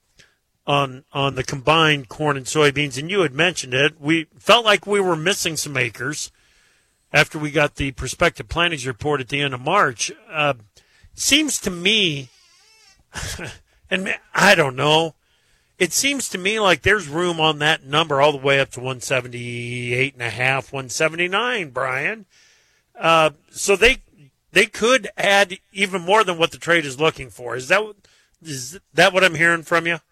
on on the combined corn and soybeans. And you had mentioned it. We felt like we were missing some acres after we got the prospective plantings report at the end of March. Uh, Seems to me, and I don't know, it seems to me like there's room on that number all the way up to one seventy-eight and a half, one seventy-nine, Brian. Uh, so they they could add even more than what the trade is looking for. Is that is that what I'm hearing from you?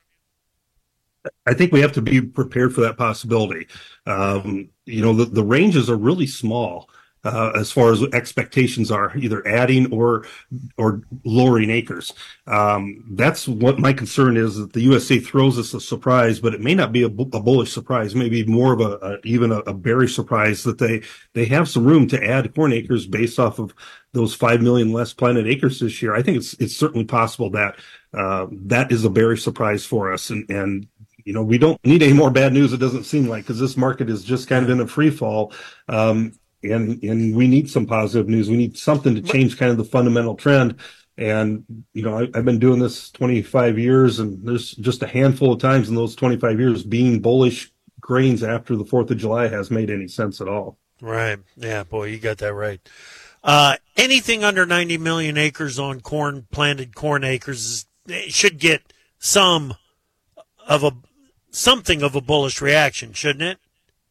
I think we have to be prepared for that possibility. Um, you know, the, the ranges are really small. Uh, as far as expectations are, either adding or or lowering acres. Um, that's what my concern is, that the U S D A throws us a surprise, but it may not be a, a bullish surprise, maybe more of a, a even a, a bearish surprise, that they, they have some room to add corn acres based off of those five million less planted acres this year. I think it's it's certainly possible that uh, that is a bearish surprise for us. And, and you know, we don't need any more bad news, it doesn't seem like, because this market is just kind of in a free fall. Um, And and we need some positive news. We need something to change kind of the fundamental trend. And, you know, I, I've been doing this twenty-five years, and there's just a handful of times in those twenty-five years being bullish grains after the fourth of July has made any sense at all. Right. Yeah, boy, you got that right. Uh, anything under ninety million acres on corn, planted corn acres, should get some of a, something of a bullish reaction, shouldn't it?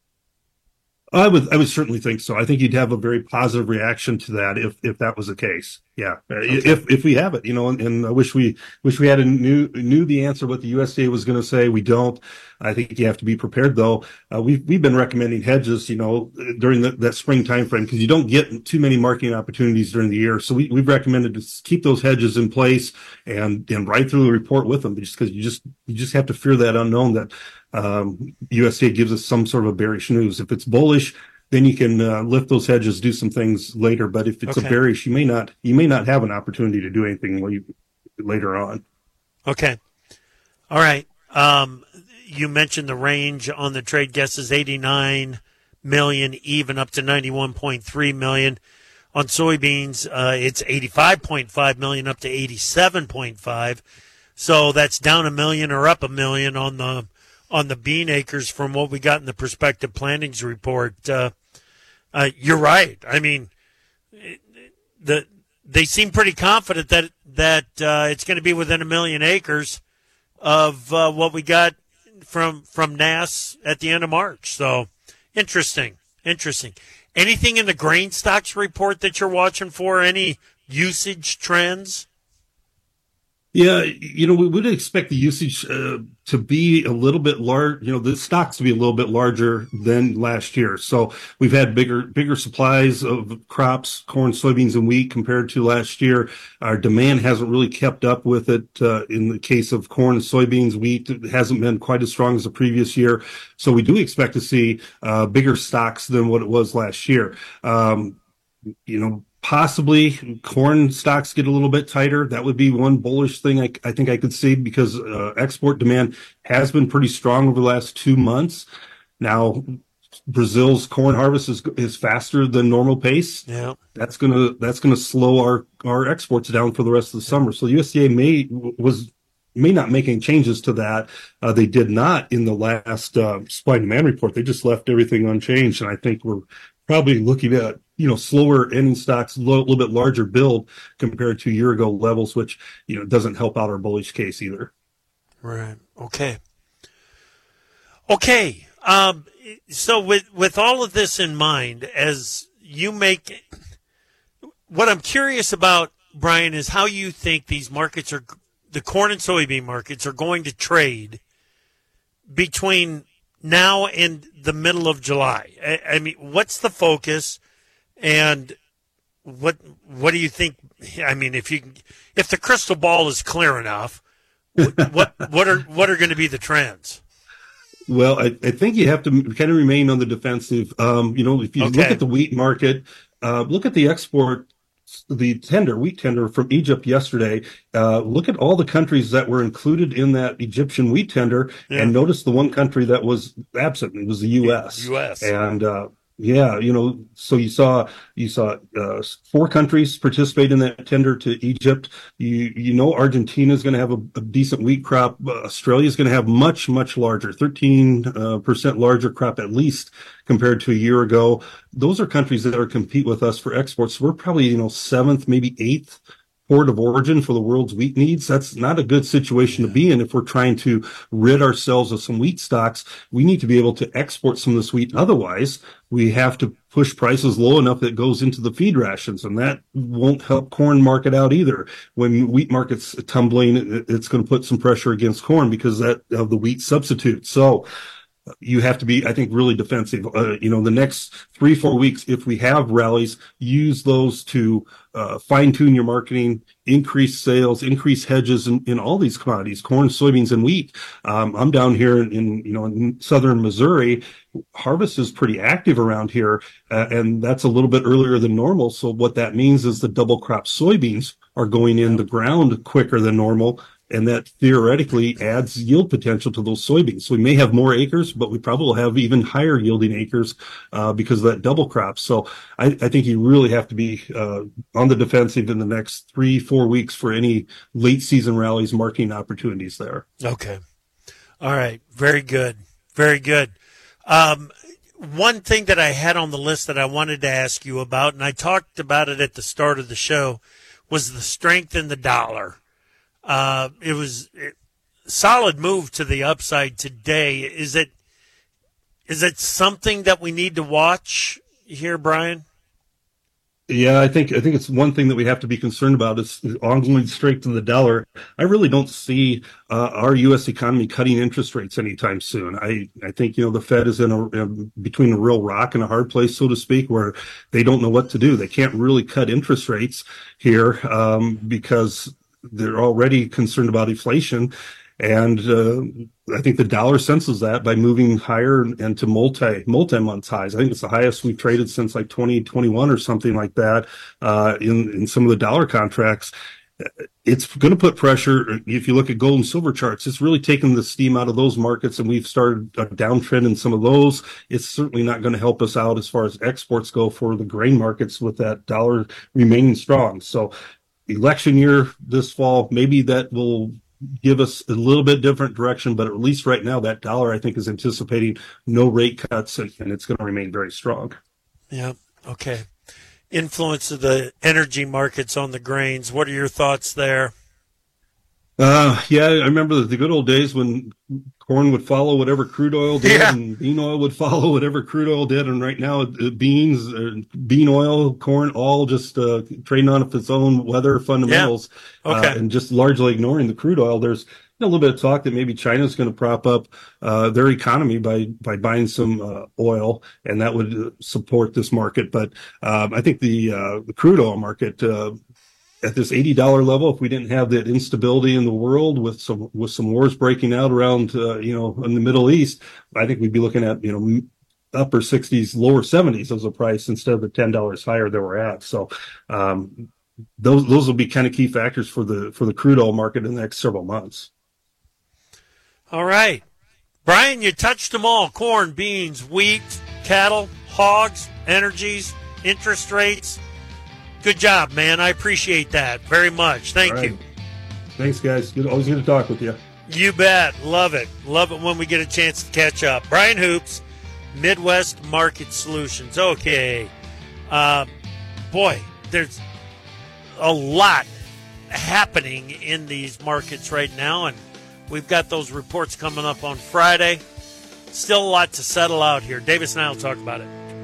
I would, I would certainly think so. I think you'd have a very positive reaction to that if, if that was the case. Yeah, okay. if if we have it, you know, and, and I wish we wish we had a knew knew the answer what the U S D A was going to say. We don't. I think you have to be prepared, though. Uh, we've we've been recommending hedges, you know, during the, that spring time frame, because you don't get too many marketing opportunities during the year. So we we've recommended to keep those hedges in place and and ride through the report with them, just because you just you just have to fear that unknown that um, U S D A gives us some sort of bearish news. If it's bullish, then you can uh, lift those hedges, do some things later. But if it's okay. a bearish, you may not you may not have an opportunity to do anything later on. Okay. All right. Um, you mentioned the range on the trade guesses, eighty-nine million, even up to ninety-one point three million. On soybeans, uh, it's eighty-five point five million up to eighty-seven point five. So that's down a million or up a million on the on the bean acres from what we got in the prospective plantings report. Uh, uh, you're right. I mean, the they seem pretty confident that that uh, it's going to be within a million acres of uh, what we got from from N A S at the end of March. So interesting, interesting. Anything in the grain stocks report that you're watching for? Any usage trends? Yeah, you know, we would expect the usage uh, to be a little bit large, you know, the stocks to be a little bit larger than last year. So we've had bigger, bigger supplies of crops, corn, soybeans, and wheat compared to last year. Our demand hasn't really kept up with it. Uh, in the case of corn and soybeans, wheat it hasn't been quite as strong as the previous year. So we do expect to see uh, bigger stocks than what it was last year. Um, you know, Possibly corn stocks get a little bit tighter. That would be one bullish thing I, I think I could see because uh, export demand has been pretty strong over the last two months. Now, Brazil's corn harvest is is faster than normal pace. Yeah, that's gonna that's gonna slow our our exports down for the rest of the summer. So U S D A may was may not make any changes to that. Uh, they did not in the last uh, supply and demand report. They just left everything unchanged, and I think we're probably looking at, you know, slower ending stocks, a little, little bit larger build compared to year ago levels, which, you know, doesn't help out our bullish case either. Right. Okay. Okay. Um, so with, with all of this in mind, as you make, what I'm curious about, Brian, is how you think these markets are, the corn and soybean markets are going to trade between now and the middle of July. I, I mean, what's the focus? And what what do you think? I mean, if you if the crystal ball is clear enough, what what, what are what are going to be the trends? Well, I, I think you have to kind of remain on the defensive. Um, you know, if you Okay. look at the wheat market, uh, look at the export, the tender, wheat tender from Egypt yesterday. Uh, look at all the countries that were included in that Egyptian wheat tender, Yeah. and notice the one country that was absent. It was the U S. U S. And uh, yeah, you know, so you saw you saw uh, four countries participate in that tender to Egypt. You you know, Argentina is going to have a, a decent wheat crop. Uh, Australia is going to have much much larger, thirteen uh, percent larger crop at least compared to a year ago. Those are countries that are compete with us for exports. So we're probably, you know, seventh, maybe eighth port of origin for the world's wheat needs. That's not a good situation to be in if we're trying to rid ourselves of some wheat stocks. We need to be able to export some of this wheat. Otherwise, we have to push prices low enough that it goes into the feed rations, and that won't help corn market out either. When wheat market's tumbling, it- it's going to put some pressure against corn because that of the wheat substitute. So you have to be, I think, really defensive. Uh, you know, the next three, four weeks, if we have rallies, use those to uh, fine tune your marketing, increase sales, increase hedges in, in all these commodities, corn, soybeans, and wheat. Um, I'm down here in, in, you know, in southern Missouri. Harvest is pretty active around here, uh, and that's a little bit earlier than normal. So what that means is the double crop soybeans are going in the ground quicker than normal. And that theoretically adds yield potential to those soybeans. So we may have more acres, but we probably will have even higher yielding acres uh, because of that double crop. So I, I think you really have to be uh, on the defensive in the next three, four weeks for any late season rallies, marketing opportunities there. Okay. All right. Very good. Very good. Um, one thing that I had on the list that I wanted to ask you about, and I talked about it at the start of the show, was the strength in the dollar. Uh, it was a solid move to the upside today. Is it is it something that we need to watch here, Brian? Yeah, I think I think it's one thing that we have to be concerned about is the ongoing strength in the dollar. I really don't see uh, our U S economy cutting interest rates anytime soon. I, I think, you know, the Fed is in a, in between a real rock and a hard place, so to speak, where they don't know what to do. They can't really cut interest rates here um, because they're already concerned about inflation. And uh, I think the dollar senses that by moving higher and to multi, multi-month highs. I think it's the highest we've traded since like twenty twenty-one or something like that uh, in, in some of the dollar contracts. it's going to put pressure. If you look at gold and silver charts, it's really taken the steam out of those markets, and we've started a downtrend in some of those. It's certainly not going to help us out as far as exports go for the grain markets with that dollar remaining strong. So election year this fall, maybe that will give us a little bit different direction, but at least right now that dollar, I think, is anticipating no rate cuts, and, and it's going to remain very strong. Yeah. Okay. Influence of the energy markets on the grains. What are your thoughts there? Uh, yeah, I remember the good old days when corn would follow whatever crude oil did, yeah. and bean oil would follow whatever crude oil did. And right now, uh, beans, uh, bean oil, corn, all just uh, trading on its own weather fundamentals, yeah. okay. uh, and just largely ignoring the crude oil. There's a little bit of talk that maybe China's going to prop up uh, their economy by by buying some uh, oil, and that would support this market. But um, I think the uh, the crude oil market uh, at this eighty dollars level, if we didn't have that instability in the world with some with some wars breaking out around uh, you know in the Middle East, I think we'd be looking at you know upper sixties, lower seventies as a price instead of the ten dollars higher that we're at. So. Um, those those will be kind of key factors for the for the crude oil market in the next several months. All right. Brian, you touched them all. Corn, beans, wheat, cattle, hogs, energies, interest rates. Good job, man. I appreciate that very much. Thank right. you. Thanks, guys. Good, always good to talk with you. You bet. Love it. Love it when we get a chance to catch up. Brian Hoops, Midwest Market Solutions. Okay. Uh, boy, there's a lot happening in these markets right now, and we've got those reports coming up on Friday. Still a lot to settle out here. Davis and I will talk about it.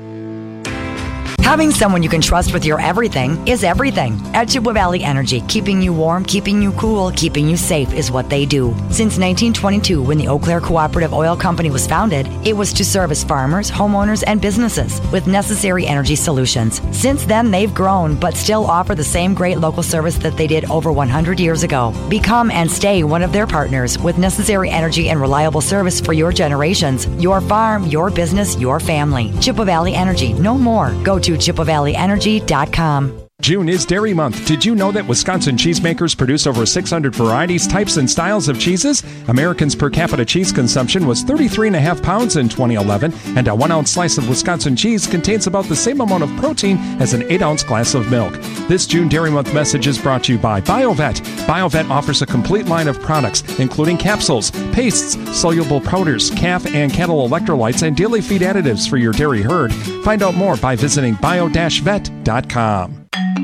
Having someone you can trust with your everything is everything. At Chippewa Valley Energy, keeping you warm, keeping you cool, keeping you safe is what they do. Since nineteen twenty-two, when the Eau Claire Cooperative Oil Company was founded, it was to service farmers, homeowners, and businesses with necessary energy solutions. Since then, they've grown, but still offer the same great local service that they did over one hundred years ago. Become and stay one of their partners with necessary energy and reliable service for your generations, your farm, your business, your family. Chippewa Valley Energy, no more. Go to chippewa valley energy dot com. June is Dairy Month. Did you know that Wisconsin cheesemakers produce over six hundred varieties, types, and styles of cheeses? Americans' per capita cheese consumption was thirty-three and a half pounds in twenty eleven, and a one-ounce slice of Wisconsin cheese contains about the same amount of protein as an eight-ounce glass of milk. This June Dairy Month message is brought to you by BioVet. BioVet offers a complete line of products, including capsules, pastes, soluble powders, calf and cattle electrolytes, and daily feed additives for your dairy herd. Find out more by visiting bio dash vet dot com.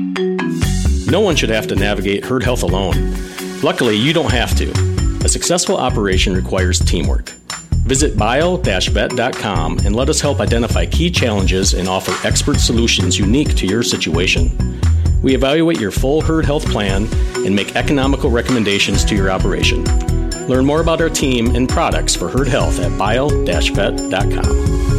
No one should have to navigate herd health alone. Luckily, you don't have to. A successful operation requires teamwork. Visit bio dash vet dot com and let us help identify key challenges and offer expert solutions unique to your situation. We evaluate your full herd health plan and make economical recommendations to your operation. Learn more about our team and products for herd health at bio dash vet dot com.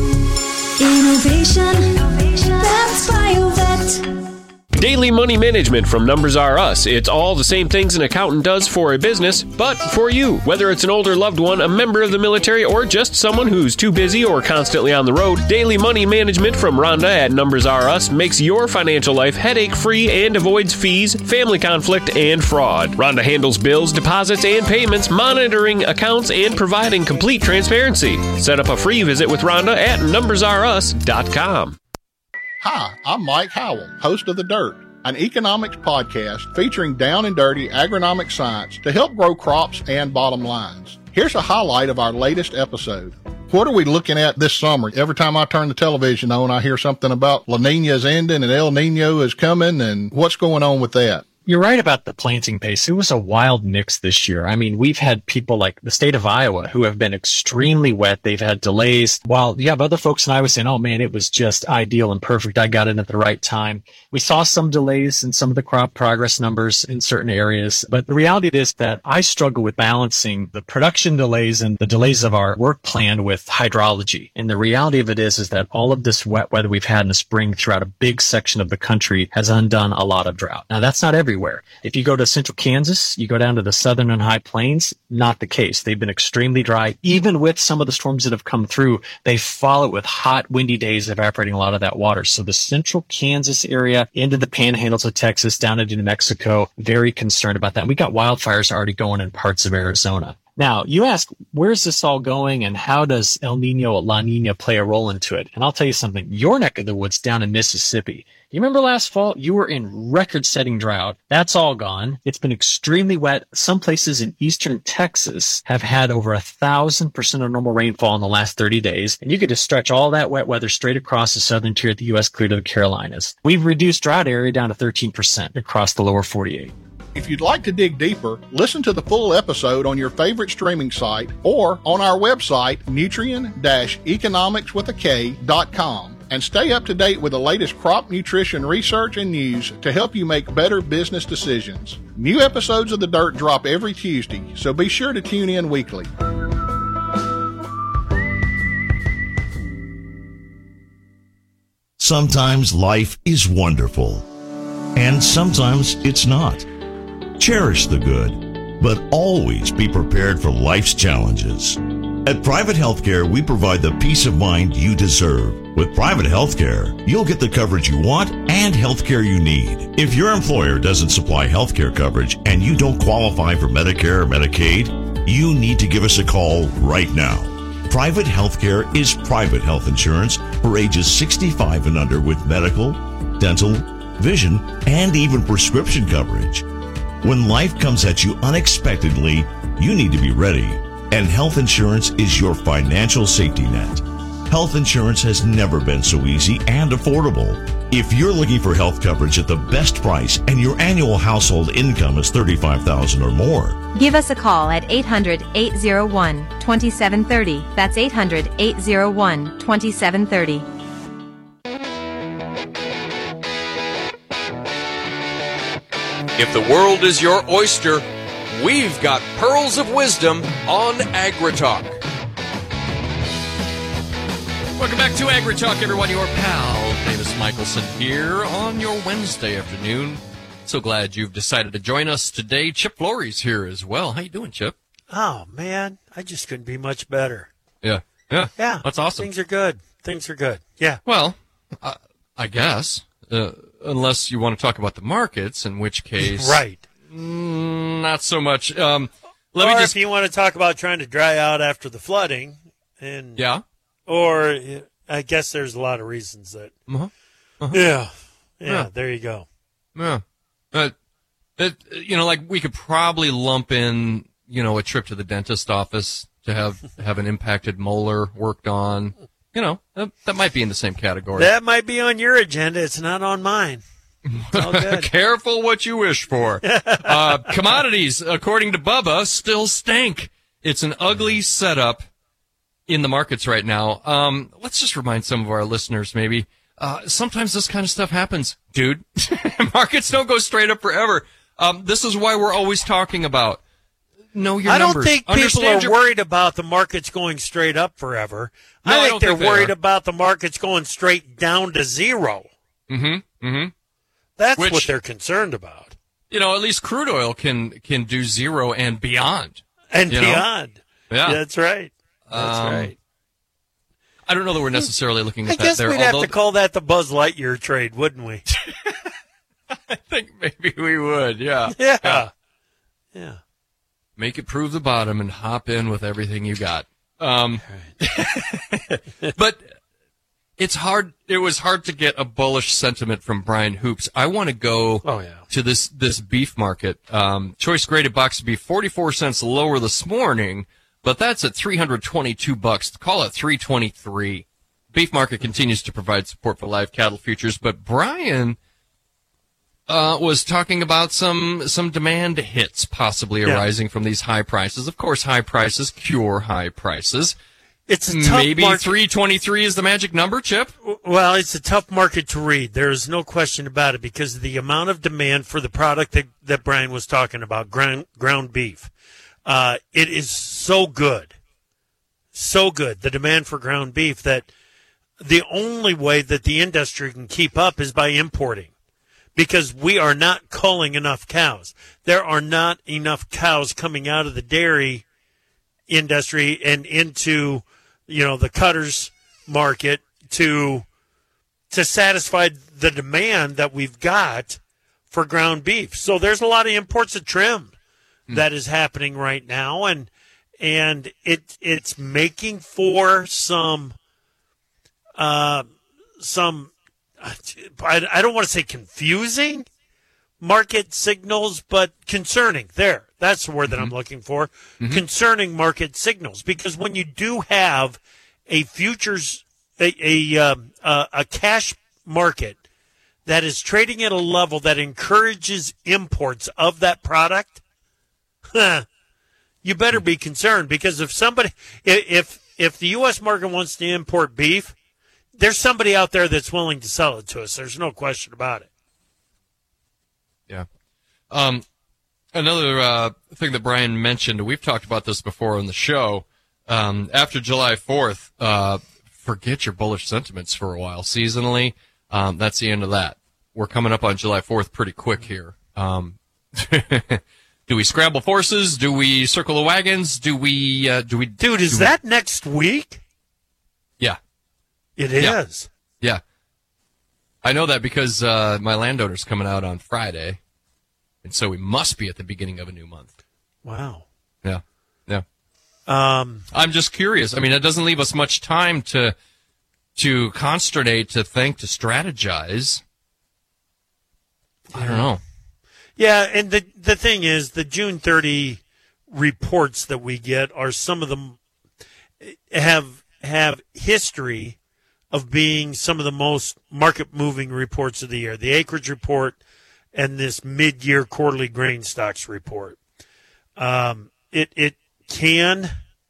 Innovation, Innovation. That's BioVet. Daily money management from Numbers R Us. It's all the same things an accountant does for a business, but for you. Whether it's an older loved one, a member of the military, or just someone who's too busy or constantly on the road, daily money management from Rhonda at Numbers R Us makes your financial life headache-free and avoids fees, family conflict, and fraud. Rhonda handles bills, deposits, and payments, monitoring accounts, and providing complete transparency. Set up a free visit with Rhonda at numbers r us dot com. Hi, I'm Mike Howell, host of The Dirt, an economics podcast featuring down and dirty agronomic science to help grow crops and bottom lines. Here's a highlight of our latest episode. What are we looking at this summer? Every time I turn the television on, I hear something about La Nina's ending and El Nino is coming, and what's going on with that? You're right about the planting pace. It was a wild mix this year. I mean, we've had people like the state of Iowa who have been extremely wet. They've had delays. While you have other folks in Iowa saying, oh man, it was just ideal and perfect. I got in at the right time. We saw some delays in some of the crop progress numbers in certain areas. But the reality is that I struggle with balancing the production delays and the delays of our work plan with hydrology. And the reality of it is, is that all of this wet weather we've had in the spring throughout a big section of the country has undone a lot of drought. Now, that's not everywhere. everywhere. If you go to central Kansas, you go down to the southern and high plains, not the case. They've been extremely dry. Even with some of the storms that have come through, they follow with hot, windy days evaporating a lot of that water. So the central Kansas area into the panhandles of Texas, down into New Mexico, very concerned about that. We got wildfires already going in parts of Arizona. Now, you ask, where's this all going and how does El Nino, La Nina play a role into it? And I'll tell you something, your neck of the woods down in Mississippi, you remember last fall? You were in record-setting drought. That's all gone. It's been extremely wet. Some places in eastern Texas have had over a thousand percent of normal rainfall in the last thirty days. And you could just stretch all that wet weather straight across the southern tier of the U S clear to the Carolinas. We've reduced drought area down to thirteen percent across the lower forty-eight. If you'd like to dig deeper, listen to the full episode on your favorite streaming site or on our website, nutrien dash economics with a K dot com, and stay up to date with the latest crop nutrition research and news to help you make better business decisions. New episodes of The Dirt drop every Tuesday, so be sure to tune in weekly. Sometimes life is wonderful, and sometimes it's not. Cherish the good, but always be prepared for life's challenges. At Private Healthcare, we provide the peace of mind you deserve. With Private Healthcare, you'll get the coverage you want and healthcare you need. If your employer doesn't supply healthcare coverage and you don't qualify for Medicare or Medicaid, you need to give us a call right now. Private Healthcare is private health insurance for ages sixty-five and under with medical, dental, vision, and even prescription coverage. When life comes at you unexpectedly, you need to be ready, and health insurance is your financial safety net. Health insurance has never been so easy and affordable. If you're looking for health coverage at the best price and your annual household income is thirty-five thousand dollars or more, give us a call at eight hundred, eight oh one, two seven three oh. That's eight hundred, eight oh one, two seven three oh. If the world is your oyster, we've got pearls of wisdom on AgriTalk. Welcome back to AgriTalk, everyone. Your pal, Davis Michelson, here on your Wednesday afternoon. So glad you've decided to join us today. Chip Flory's here as well. How you doing, Chip? Oh, man, I just couldn't be much better. Yeah, yeah. Yeah. That's awesome. Things are good. Things are good. Yeah. Well, uh, I guess, uh, unless you want to talk about the markets, in which case... Right. Mm, not so much. Um, let or me just... if you want to talk about trying to dry out after the flooding, and yeah, or I guess there's a lot of reasons that. Uh-huh. Uh-huh. Yeah. yeah, Yeah. There you go. Yeah, but it, you know, like we could probably lump in, you know, a trip to the dentist office to have have an impacted molar worked on. You know, that, that might be in the same category. That might be on your agenda. It's not on mine. It's all good. Careful what you wish for. uh, commodities, according to Bubba, still stink. It's an ugly setup in the markets right now. Um, let's just remind some of our listeners, maybe. Uh, sometimes this kind of stuff happens, dude. Markets don't go straight up forever. Um, this is why we're always talking about know your I don't numbers. think people Understand are your- worried about the markets going straight up forever. No, I I think don't they're think they worried are. about the markets going straight down to zero. Mm-hmm. Mm-hmm. That's Which- what they're concerned about. You know, at least crude oil can can do zero and beyond. And you know? beyond. Yeah. That's right. That's Um, right. I don't know that we're necessarily looking I at that guess there. we'd have although to call that the Buzz Lightyear trade, wouldn't we? I think maybe we would, yeah. Yeah. Yeah. Make it prove the bottom and hop in with everything you got. Um, but it's hard. It was hard to get a bullish sentiment from Brian Hoops. I want to go Oh, yeah. to this, this beef market. Um, choice graded box beef, forty-four cents lower this morning, but that's at three hundred twenty-two bucks. Call it three twenty-three. Beef market continues to provide support for live cattle futures, but Brian uh, was talking about some some demand hits possibly Yeah. arising from these high prices. Of course, high prices cure high prices. It's a tough Maybe market. three twenty-three is the magic number, Chip? Well, it's a tough market to read. There is no question about it because of the amount of demand for the product that, that Brian was talking about, ground, ground beef. Uh, it is so good. So good, the demand for ground beef, that the only way that the industry can keep up is by importing. because we are not culling enough cows. There are not enough cows coming out of the dairy industry and into, you know, the cutters market to to satisfy the demand that we've got for ground beef. So there's a lot of imports of trim mm. that is happening right now, and and it it's making for some uh some I, I don't want to say confusing market signals, but concerning. There, that's the word that mm-hmm. I'm looking for. Mm-hmm. Concerning market signals, because when you do have a futures, a a, um, a a cash market that is trading at a level that encourages imports of that product, huh, you better be concerned, because if somebody, if if the U S market wants to import beef, there's somebody out there that's willing to sell it to us. There's no question about it. Yeah. Um, another uh, thing that Brian mentioned, we've talked about this before on the show. Um, after July fourth, uh, forget your bullish sentiments for a while. Seasonally, um, that's the end of that. We're coming up on July fourth pretty quick here. Um, do we scramble forces? Do we circle the wagons? Do we? Uh, do we? Dude, is do that we... next week? Yeah. It yeah. is. Yeah. I know that because uh, my landowner's coming out on Friday, and so we must be at the beginning of a new month. Wow. Yeah. Yeah. Um, I'm just curious. I mean, it doesn't leave us much time to to consternate, to think, to strategize. I don't know. Yeah, and the the thing is, the June thirtieth reports that we get are some of them have have history of being some of the most market-moving reports of the year. The acreage report and this mid-year quarterly grain stocks report. Um, it it can,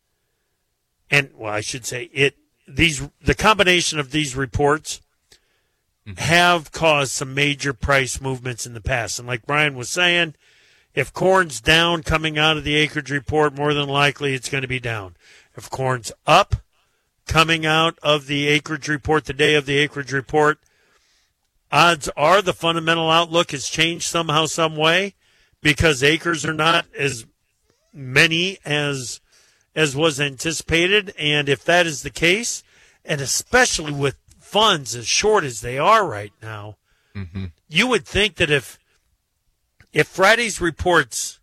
and well, I should say it. These the combination of these reports mm-hmm. have caused some major price movements in the past. And like Brian was saying, if corn's down coming out of the acreage report, more than likely it's going to be down. If corn's up coming out of the acreage report, the day of the acreage report, odds are the fundamental outlook has changed somehow, some way, because acres are not as many as as was anticipated. And if that is the case, and especially with funds as short as they are right now, mm-hmm. you would think that if if Friday's reports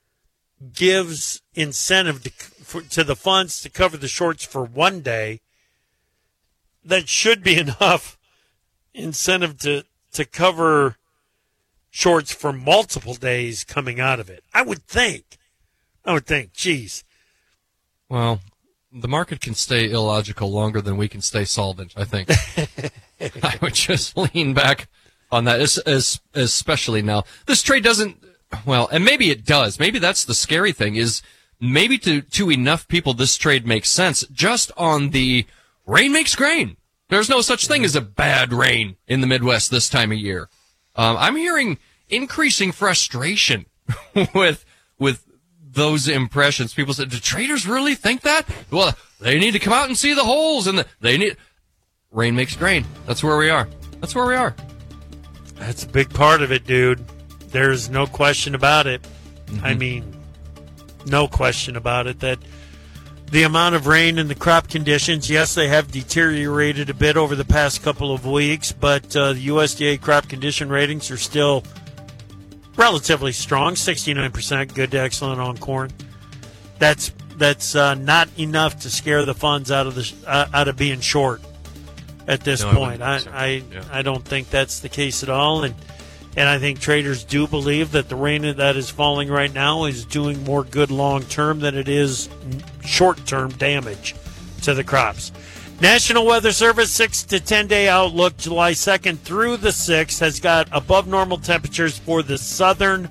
gives incentive to For, to the funds to cover the shorts for one day, that should be enough incentive to, to cover shorts for multiple days coming out of it. I would think. I would think. Geez. Well, the market can stay illogical longer than we can stay solvent, I think. I would just lean back on that, as, as, especially now. This trade doesn't, well, and maybe it does. Maybe that's the scary thing is, maybe to, to enough people this trade makes sense just on the rain makes grain. There's no such thing as a bad rain in the Midwest this time of year. Um, I'm hearing increasing frustration with with those impressions. People said, do traders really think that? Well, they need to come out and see the holes, and the, they need rain makes grain. That's where we are. That's where we are. That's a big part of it, dude. There's no question about it. Mm-hmm. I mean, no question about it that the amount of rain and the crop conditions, yes, they have deteriorated a bit over the past couple of weeks, but uh, the U S D A crop condition ratings are still relatively strong, sixty-nine percent good to excellent on corn. That's that's uh, not enough to scare the funds out of the uh, out of being short at this no, point. I I so. I, yeah. I don't think that's the case at all, and and I think traders do believe that the rain that is falling right now is doing more good long term than it is short term damage to the crops. National Weather Service six to ten day outlook, July second through the sixth, has got above normal temperatures for the southern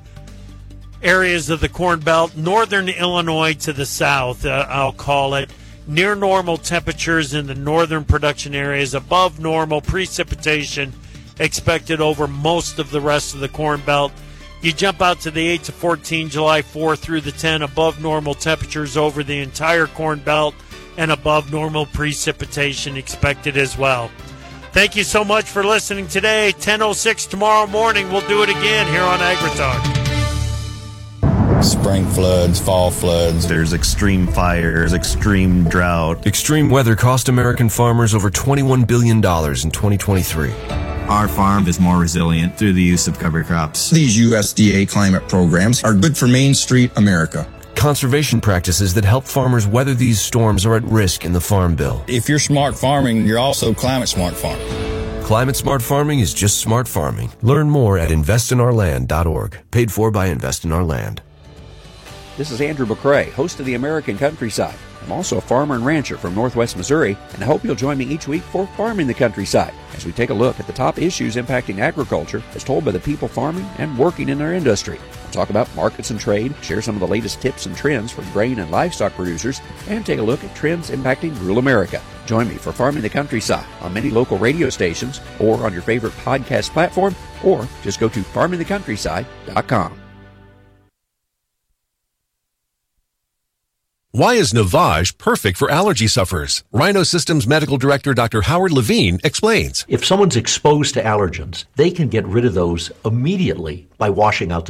areas of the Corn Belt, northern Illinois to the south, uh, I'll call it. Near normal temperatures in the northern production areas, above normal precipitation expected over most of the rest of the Corn Belt. You jump out to the eight to fourteen, July fourth through the ten, above normal temperatures over the entire Corn Belt and above normal precipitation expected as well. Thank you so much for listening today. ten oh six tomorrow morning. We'll do it again here on AgriTalk. Spring floods, fall floods. There's extreme fires, extreme drought. Extreme weather cost American farmers over twenty-one billion dollars in twenty twenty-three. Our farm is more resilient through the use of cover crops. These U S D A climate programs are good for Main Street America. Conservation practices that help farmers weather these storms are at risk in the Farm Bill. If you're smart farming, you're also climate smart farming. Climate smart farming is just smart farming. Learn more at invest in our land dot org. Paid for by Invest in Our Land. This is Andrew McCrae, host of the American Countryside. I'm also a farmer and rancher from Northwest Missouri, and I hope you'll join me each week for Farming the Countryside, as we take a look at the top issues impacting agriculture as told by the people farming and working in our industry. We'll talk about markets and trade, share some of the latest tips and trends from grain and livestock producers, and take a look at trends impacting rural America. Join me for Farming the Countryside on many local radio stations or on your favorite podcast platform, or just go to farming the countryside dot com. Why is Navage perfect for allergy sufferers? Rhino Systems Medical Director Doctor Howard Levine explains. If someone's exposed to allergens, they can get rid of those immediately by washing out